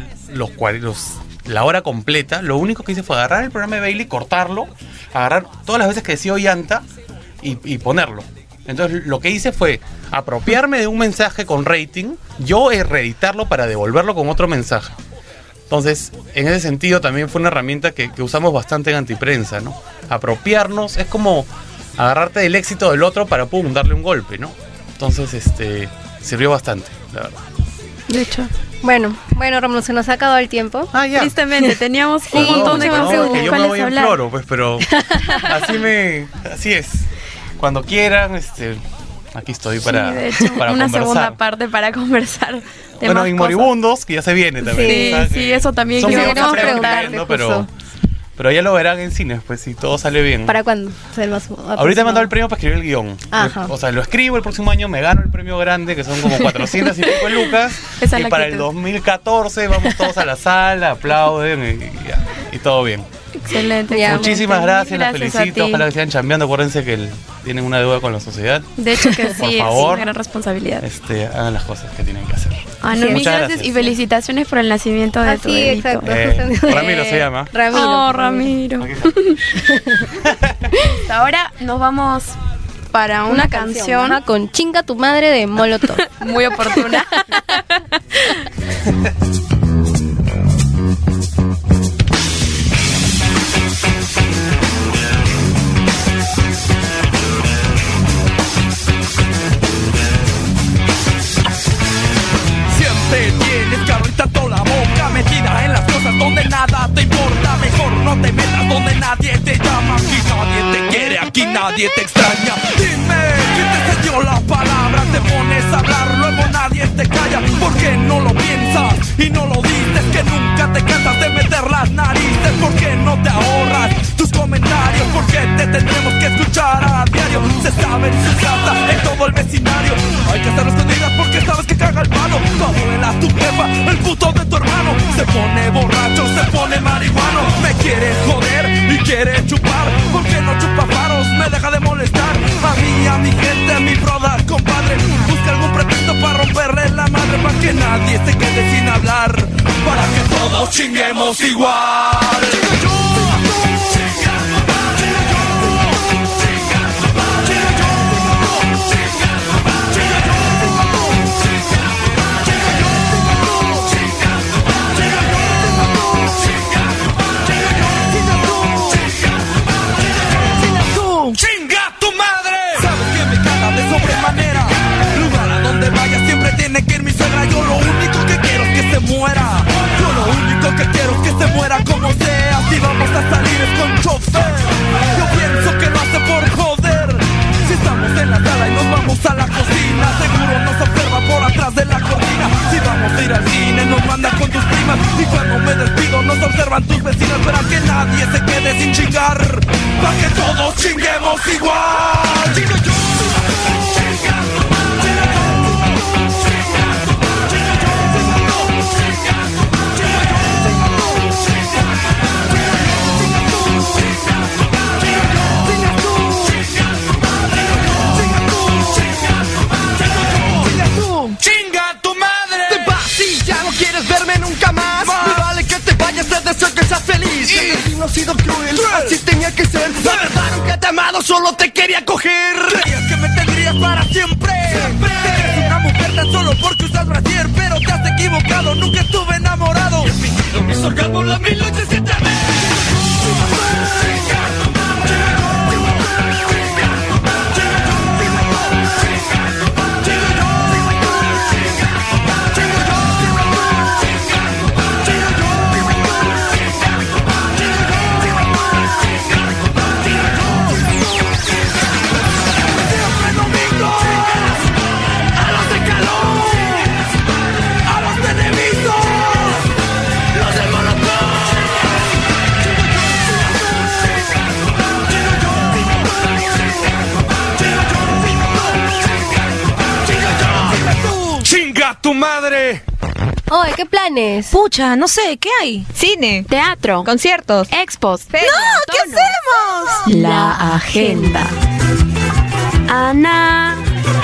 la hora completa, lo único que hice fue agarrar el programa de Bailey, cortarlo, agarrar todas las veces que decía Ollanta y ponerlo. Entonces lo que hice fue apropiarme de un mensaje con rating, yo reeditarlo para devolverlo con otro mensaje. Entonces, en ese sentido también fue una herramienta que usamos bastante en Antiprensa, ¿no? Apropiarnos es como agarrarte del éxito del otro para darle un golpe, ¿no? Entonces, sirvió bastante, la verdad. De hecho. Bueno, Rómulo, se nos ha acabado el tiempo. Ah, ya. Tristemente, teníamos un montón de cosas que yo me voy en floro, pues, pero así es. Cuando quieran, aquí estoy para una conversar. Segunda parte para conversar. Bueno, y Moribundos, que ya se viene también. Sí, eso también queremos preguntarte, pero ya lo verán en cines, pues, si todo sale bien. ¿Para cuándo? Ahorita me han dado el premio para escribir el guión. Ajá. O sea, lo escribo el próximo año, me gano el premio grande, que son como 400 y pico de lucas. Esa es Y la para el actitud. 2014 vamos todos a la sala, aplauden y todo bien. Excelente. Muchísimas gracias, las Gracias a felicito. ti. Ojalá que sigan chambeando. Acuérdense que tienen una deuda con la sociedad. De hecho que sí, Por es favor, una gran responsabilidad. hagan las cosas que tienen que hacer. Mil Muchas gracias y felicitaciones por el nacimiento de tu sí, bebito. exacto. Ramiro se llama. Ramiro. Ahora nos vamos para una canción ajá, con Chinga tu madre de Molotov. muy oportuna. Siempre tienes que abrir tanto la boca, metida en las cosas donde nada te importa. Mejor no te metas donde nadie te llama. Aquí nadie te quiere, aquí nadie te extraña. Dime, ¿quién te dio la palabra? Te pones a hablar, luego nadie te calla. ¿Por qué no lo piensas y no lo dices? Que nunca te cansas de meter las narices. ¿Por qué no te ahorras tus comentarios? ¿Por qué te tendremos que escuchar a diario? Se sabe en su casa, en todo el vecindario. Hay que estar escondidas porque sabes que caga el palo. Tu abuela, tu jefa, el puto de tu hermano. Se pone borracho, se pone marihuano. Me quieres joder y quieres chupar. ¿Por qué no chupa faros? Me deja de molestar. A mí, a mi gente, a mi brothers, compadre. Busca algún pretexto para romperle la madre. Para que nadie se quede sin hablar. Para que todos chinguemos igual. ¡Chinga tu madre! Sabes que me caga de sobremanera. Lugar a donde vaya siempre tiene que ir mi suegra. Yo lo único que quiero es que se muera. Yo lo único que quiero es que se muera como sea. Si vamos a salir es con chofer. Yo pienso que lo hace por joder. Si estamos en la sala y nos vamos a la cocina, seguro nos observa por atrás de la cortina. Si vamos a ir al cine nos manda con tus primas. Y cuando me despido nos observan tus vecinas. Para que nadie se quede sin chingar. Para que todos chinguemos igual. Chingo yo. ¡Chinga tu madre! Te vas y ya no quieres verme nunca más. Me vale que te vayas, te deseo que seas feliz. Que el destino ha sido cruel, así tenía que ser. La verdad nunca te he amado, solo te quería coger. Creías que me tendrías para siempre. Te crees una mujer tan solo porque usas brasier. Pero te has equivocado, nunca estuve enamorado. Y he fingido mis orgasmos las 1087 veces. ¡Tu madre! Oye, ¿qué planes? Pucha, no sé, ¿qué hay? Cine, Teatro, conciertos, expos, feria, ¡No! ¿Qué hacemos? la agenda. Ana.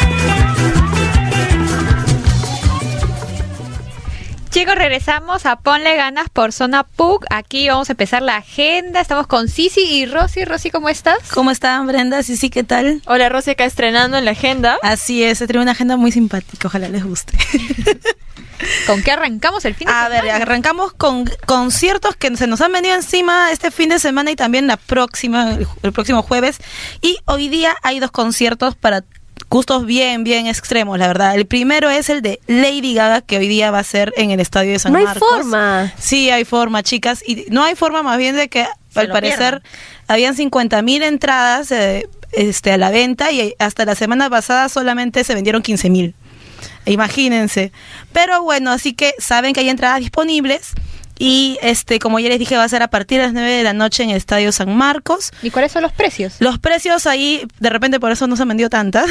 Chicos, regresamos a Ponle Ganas por Zona PUC. Aquí vamos a empezar la agenda. Estamos con Sisi y Rosy. Rosy, ¿cómo estás? ¿Cómo están, Brenda? Sí, ¿qué tal? Hola, Rosy, acá estrenando en la agenda. Así es, he traído una agenda muy simpática, ojalá les guste. ¿Con qué arrancamos el fin de semana? A ver, arrancamos con conciertos que se nos han venido encima este fin de semana y también el próximo jueves. Y hoy día hay 2 conciertos para gustos bien extremos, la verdad. El primero es el de Lady Gaga, que hoy día va a ser en el estadio de San Marcos. No hay forma. Sí, hay forma, chicas. Y no hay forma más bien de que, al parecer, habían 50,000 entradas a la venta y hasta la semana pasada solamente se vendieron 15,000. Imagínense. Pero bueno, así que saben que hay entradas disponibles Y como ya les dije, va a ser a partir de las 9 de la noche en el Estadio San Marcos. ¿Y cuáles son los precios? Los precios ahí, de repente por eso no se han vendido tantas.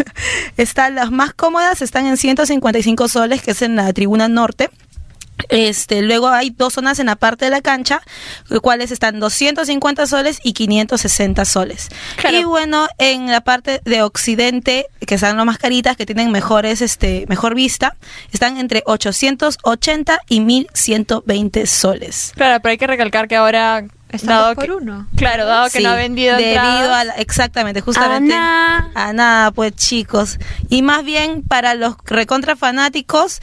Las más cómodas están en 155 soles, que es en la tribuna norte. Luego hay 2 zonas en la parte de la cancha, cuales están 250 soles y 560 soles. Claro. Y bueno, en la parte de occidente, que están las más caritas, que tienen mejor vista, están entre 880 y 1120 soles. Claro, pero hay que recalcar que ahora Dado por uno. Claro, dado que no ha vendido debido a exactamente, justamente a nada, pues chicos. Y más bien para los recontra fanáticos,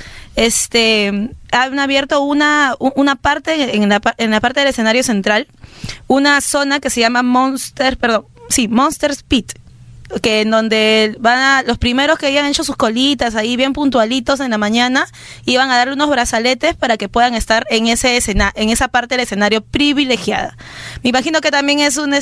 han abierto una parte en la parte del escenario central, una zona que se llama Monster Pit, que en donde van los primeros que hayan hecho sus colitas ahí bien puntualitos en la mañana, iban a darle unos brazaletes para que puedan estar en esa parte del escenario privilegiada. Me imagino que también es una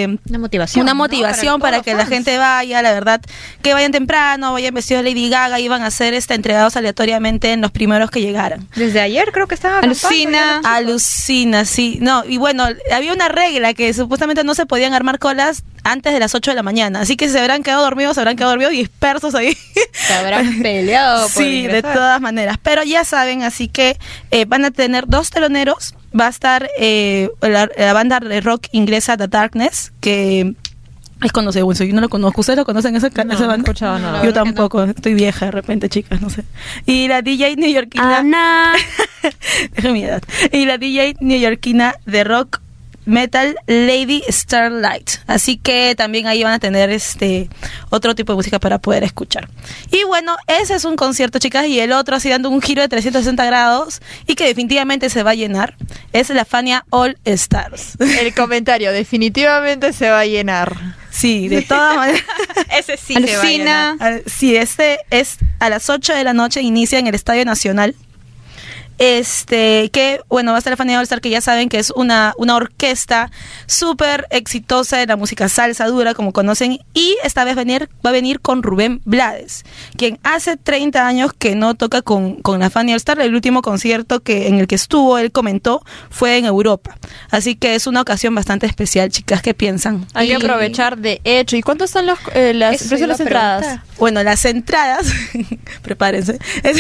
motivación para que la gente vaya, la verdad, que vayan temprano, vayan vestidos de Lady Gaga, iban a ser entregados aleatoriamente en los primeros que llegaran. Desde ayer creo que estaba alucina, sí. No, y bueno, había una regla que supuestamente no se podían armar colas antes de las 8 de la mañana, así que se habrán quedado dormidos dispersos ahí. Se habrán peleado por sí, de todas maneras, pero ya saben, así que van a tener 2 teloneros. Va a estar la banda de rock inglesa The Darkness, que es conocido, bueno, yo no lo conozco. ¿Ustedes lo conocen esa banda? No he escuchado nada. Yo tampoco, estoy vieja de repente, chicas, no sé. Y la DJ neoyorquina deja mi edad. Y la DJ neoyorquina de rock metal Lady Starlight, así que también ahí van a tener otro tipo de música para poder escuchar. Y bueno, ese es un concierto, chicas, y el otro, así dando un giro de 360 grados y que definitivamente se va a llenar, es la Fania All Stars. El comentario, definitivamente se va a llenar. Sí, de todas maneras. Ese sí se va a llenar. Sí, es a las 8 de la noche, inicia en el Estadio Nacional. Que bueno, va a estar la Fania All Star, que ya saben que es una orquesta súper exitosa de la música salsa dura, como conocen, y esta vez va a venir con Rubén Blades, quien hace 30 años que no toca con la Fania All Star. El último concierto en el que estuvo, él comentó, fue en Europa, así que es una ocasión bastante especial, chicas. ¿Qué piensan? Hay que aprovechar, de hecho. ¿Y cuánto están los precios de las entradas? Bueno, las entradas prepárense,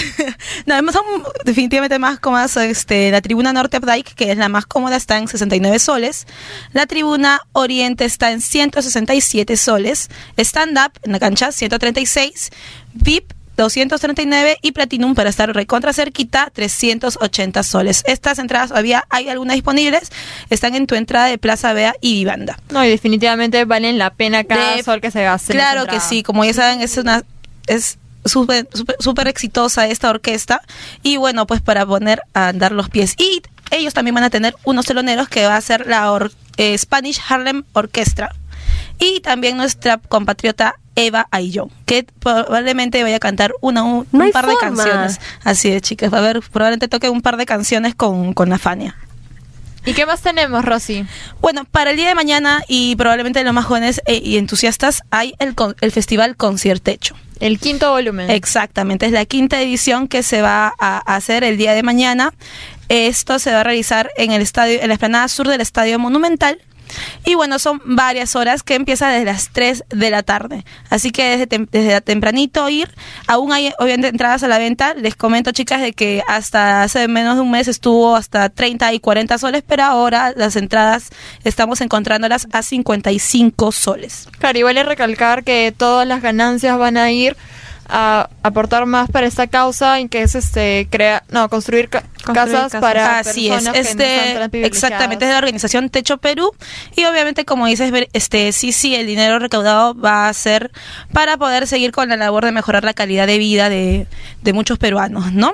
son definitivamente más cómodas. La tribuna Norte Updike, que es la más cómoda, está en 69 soles. La tribuna Oriente está en 167 soles. Stand-up en la cancha 136. VIP 239 y Platinum, para estar recontra cerquita, 380 soles. Estas entradas todavía hay algunas disponibles, están en tu entrada de Plaza Vea y Vivanda. No, y definitivamente valen la pena cada sol que se gaste. Claro que sí, como ya saben, es súper exitosa esta orquesta, y bueno, pues para poner a andar los pies. Y ellos también van a tener unos teloneros, que va a ser la Spanish Harlem Orchestra, y también nuestra compatriota Eva Ayllón, que probablemente vaya a cantar un par de canciones. Así es, chicas, probablemente toque un par de canciones con la Fania. ¿Y qué más tenemos, Rosy? Bueno, para el día de mañana, y probablemente los más jóvenes y entusiastas, hay el Festival Conciertecho. El 5º volumen. Exactamente, es la 5ª edición que se va a hacer el día de mañana. Esto se va a realizar en la explanada sur del Estadio Monumental. Y bueno, son varias horas, que empieza desde las 3 de la tarde. Así que desde tempranito ir. Aún hay obviamente entradas a la venta. Les comento, chicas, de que hasta hace menos de un mes estuvo hasta 30 y 40 soles, pero ahora las entradas estamos encontrándolas a 55 soles. Claro, y vale recalcar que todas las ganancias van a ir a aportar más para esta causa, en que es construir casas para personas que no están tan privilegiadas. Exactamente, es de la organización Techo Perú, y obviamente, como dices, sí, el dinero recaudado va a ser para poder seguir con la labor de mejorar la calidad de vida de muchos peruanos, ¿no?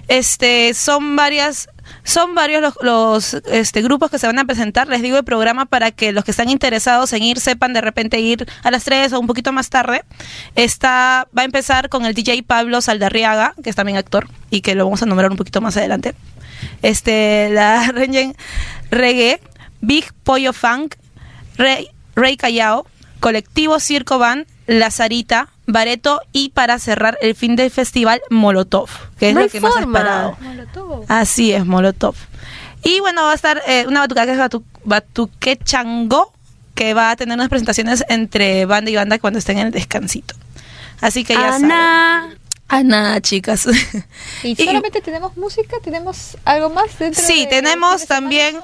Son varios los grupos que se van a presentar. Les digo el programa para que los que están interesados en ir sepan de repente ir a las 3 o un poquito más tarde. Va a empezar con el DJ Pablo Saldarriaga, que es también actor y que lo vamos a nombrar un poquito más adelante. La Rengen Reggae, Big Pollo Funk, Rey Callao, Colectivo Circo Van, La Sarita, Bareto, y para cerrar el fin del festival, Molotov, que es lo que más he esperado. Molotov. Así es, Molotov. Y bueno, va a estar una batucada que es Batuque Chango, que va a tener unas presentaciones entre banda y banda cuando estén en el descansito. Así que ya saben. Ana, chicas. ¿Y solamente tenemos música? ¿Tenemos algo más dentro? Sí, tenemos también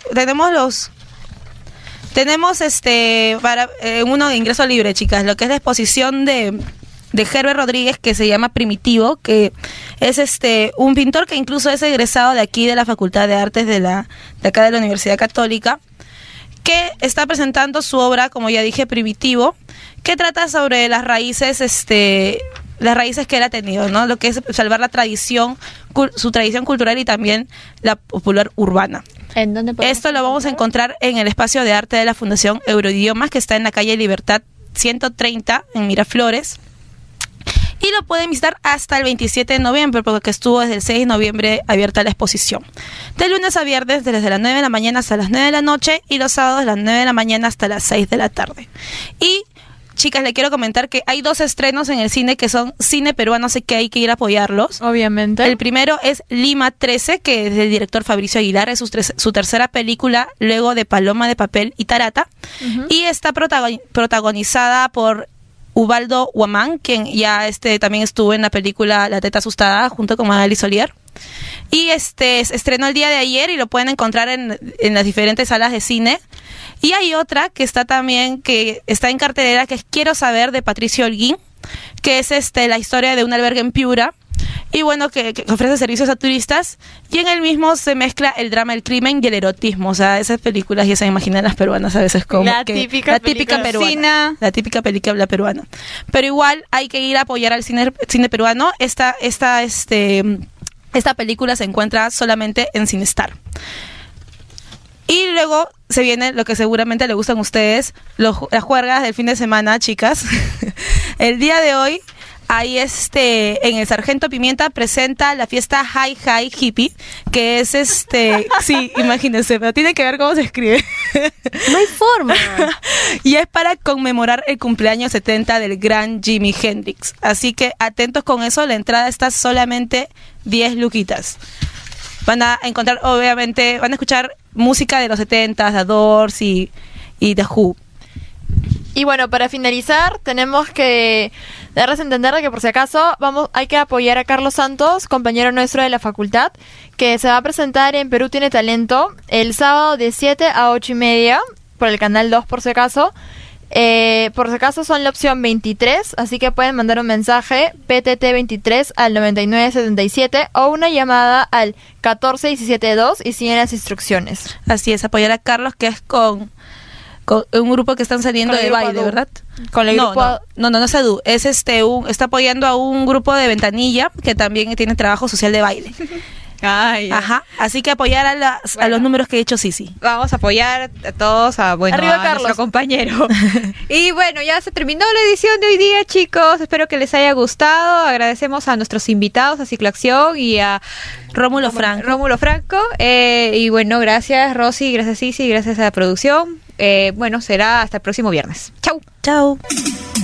tenemos para uno de ingreso libre, chicas, lo que es la exposición de Herbert Rodríguez, que se llama Primitivo, que es un pintor que incluso es egresado de aquí de la Facultad de Artes de acá de la Universidad Católica, que está presentando su obra, como ya dije, Primitivo, que trata sobre las raíces que él ha tenido, ¿no? Lo que es salvar la tradición, su tradición cultural y también la popular urbana. ¿En dónde Esto lo vamos a encontrar en el espacio de arte de la Fundación Euroidiomas, que está en la calle Libertad 130 en Miraflores. Y lo pueden visitar hasta el 27 de noviembre, porque estuvo desde el 6 de noviembre abierta la exposición. De lunes a viernes, desde las 9 de la mañana hasta las 9 de la noche, y los sábados de las 9 de la mañana hasta las 6 de la tarde. Y chicas, le quiero comentar que hay 2 estrenos en el cine que son cine peruano, así que hay que ir a apoyarlos. Obviamente. El primero es Lima 13, que es del director Fabricio Aguilar, es su tercera película luego de Paloma de Papel y Tarata. Y está protagonizada por Ubaldo Huamán, quien ya también estuvo en la película La Teta Asustada junto con Magali Solier. Y se estrenó el día de ayer y lo pueden encontrar en las diferentes salas de cine. Y hay otra que está en cartelera, que es Quiero Saber, de Patricio Holguín, que es la historia de un albergue en Piura, y bueno, que ofrece servicios a turistas, y en el mismo se mezcla el drama, el crimen y el erotismo. O sea, esas películas ya se imaginan las peruanas a veces como la típica peruana, la típica película peruana. Pero igual hay que ir a apoyar al cine peruano. Esta película se encuentra solamente en Cinestar. Y luego se viene lo que seguramente le gustan a ustedes, las juergas del fin de semana, chicas. El día de hoy, ahí en el Sargento Pimienta presenta la fiesta Hi Hi Hippie, que es sí, imagínense, pero tiene que ver cómo se escribe. No hay forma. Y es para conmemorar el cumpleaños 70 del gran Jimi Hendrix. Así que atentos con eso, la entrada está solamente 10 luquitas. Van a encontrar, obviamente, van a escuchar música de los 70s, The Doors y The Who. Y bueno, para finalizar, tenemos que darles a entender que por si acaso hay que apoyar a Carlos Santos, compañero nuestro de la facultad, que se va a presentar en Perú Tiene Talento el sábado de 7 a 8:30 por el canal 2 por si acaso. Por si acaso son la opción 23, así que pueden mandar un mensaje PTT23 al 9977 o una llamada al 14172 y siguen las instrucciones. Así es, apoyar a Carlos, que es con un grupo que están saliendo de baile, Adu, ¿verdad? Con el grupo no es Adu, es está apoyando a un grupo de Ventanilla que también tiene trabajo social de baile. Ajá, así que apoyar a los números que he dicho Sisi. Vamos a apoyar a todos a nuestro compañero. Y bueno, ya se terminó la edición de hoy día, chicos. Espero que les haya gustado. Agradecemos a nuestros invitados, a Cicloacción y a Rómulo Franco. Y bueno, gracias Rosy, gracias Sisi, gracias a la producción. Bueno, será hasta el próximo viernes. Chau.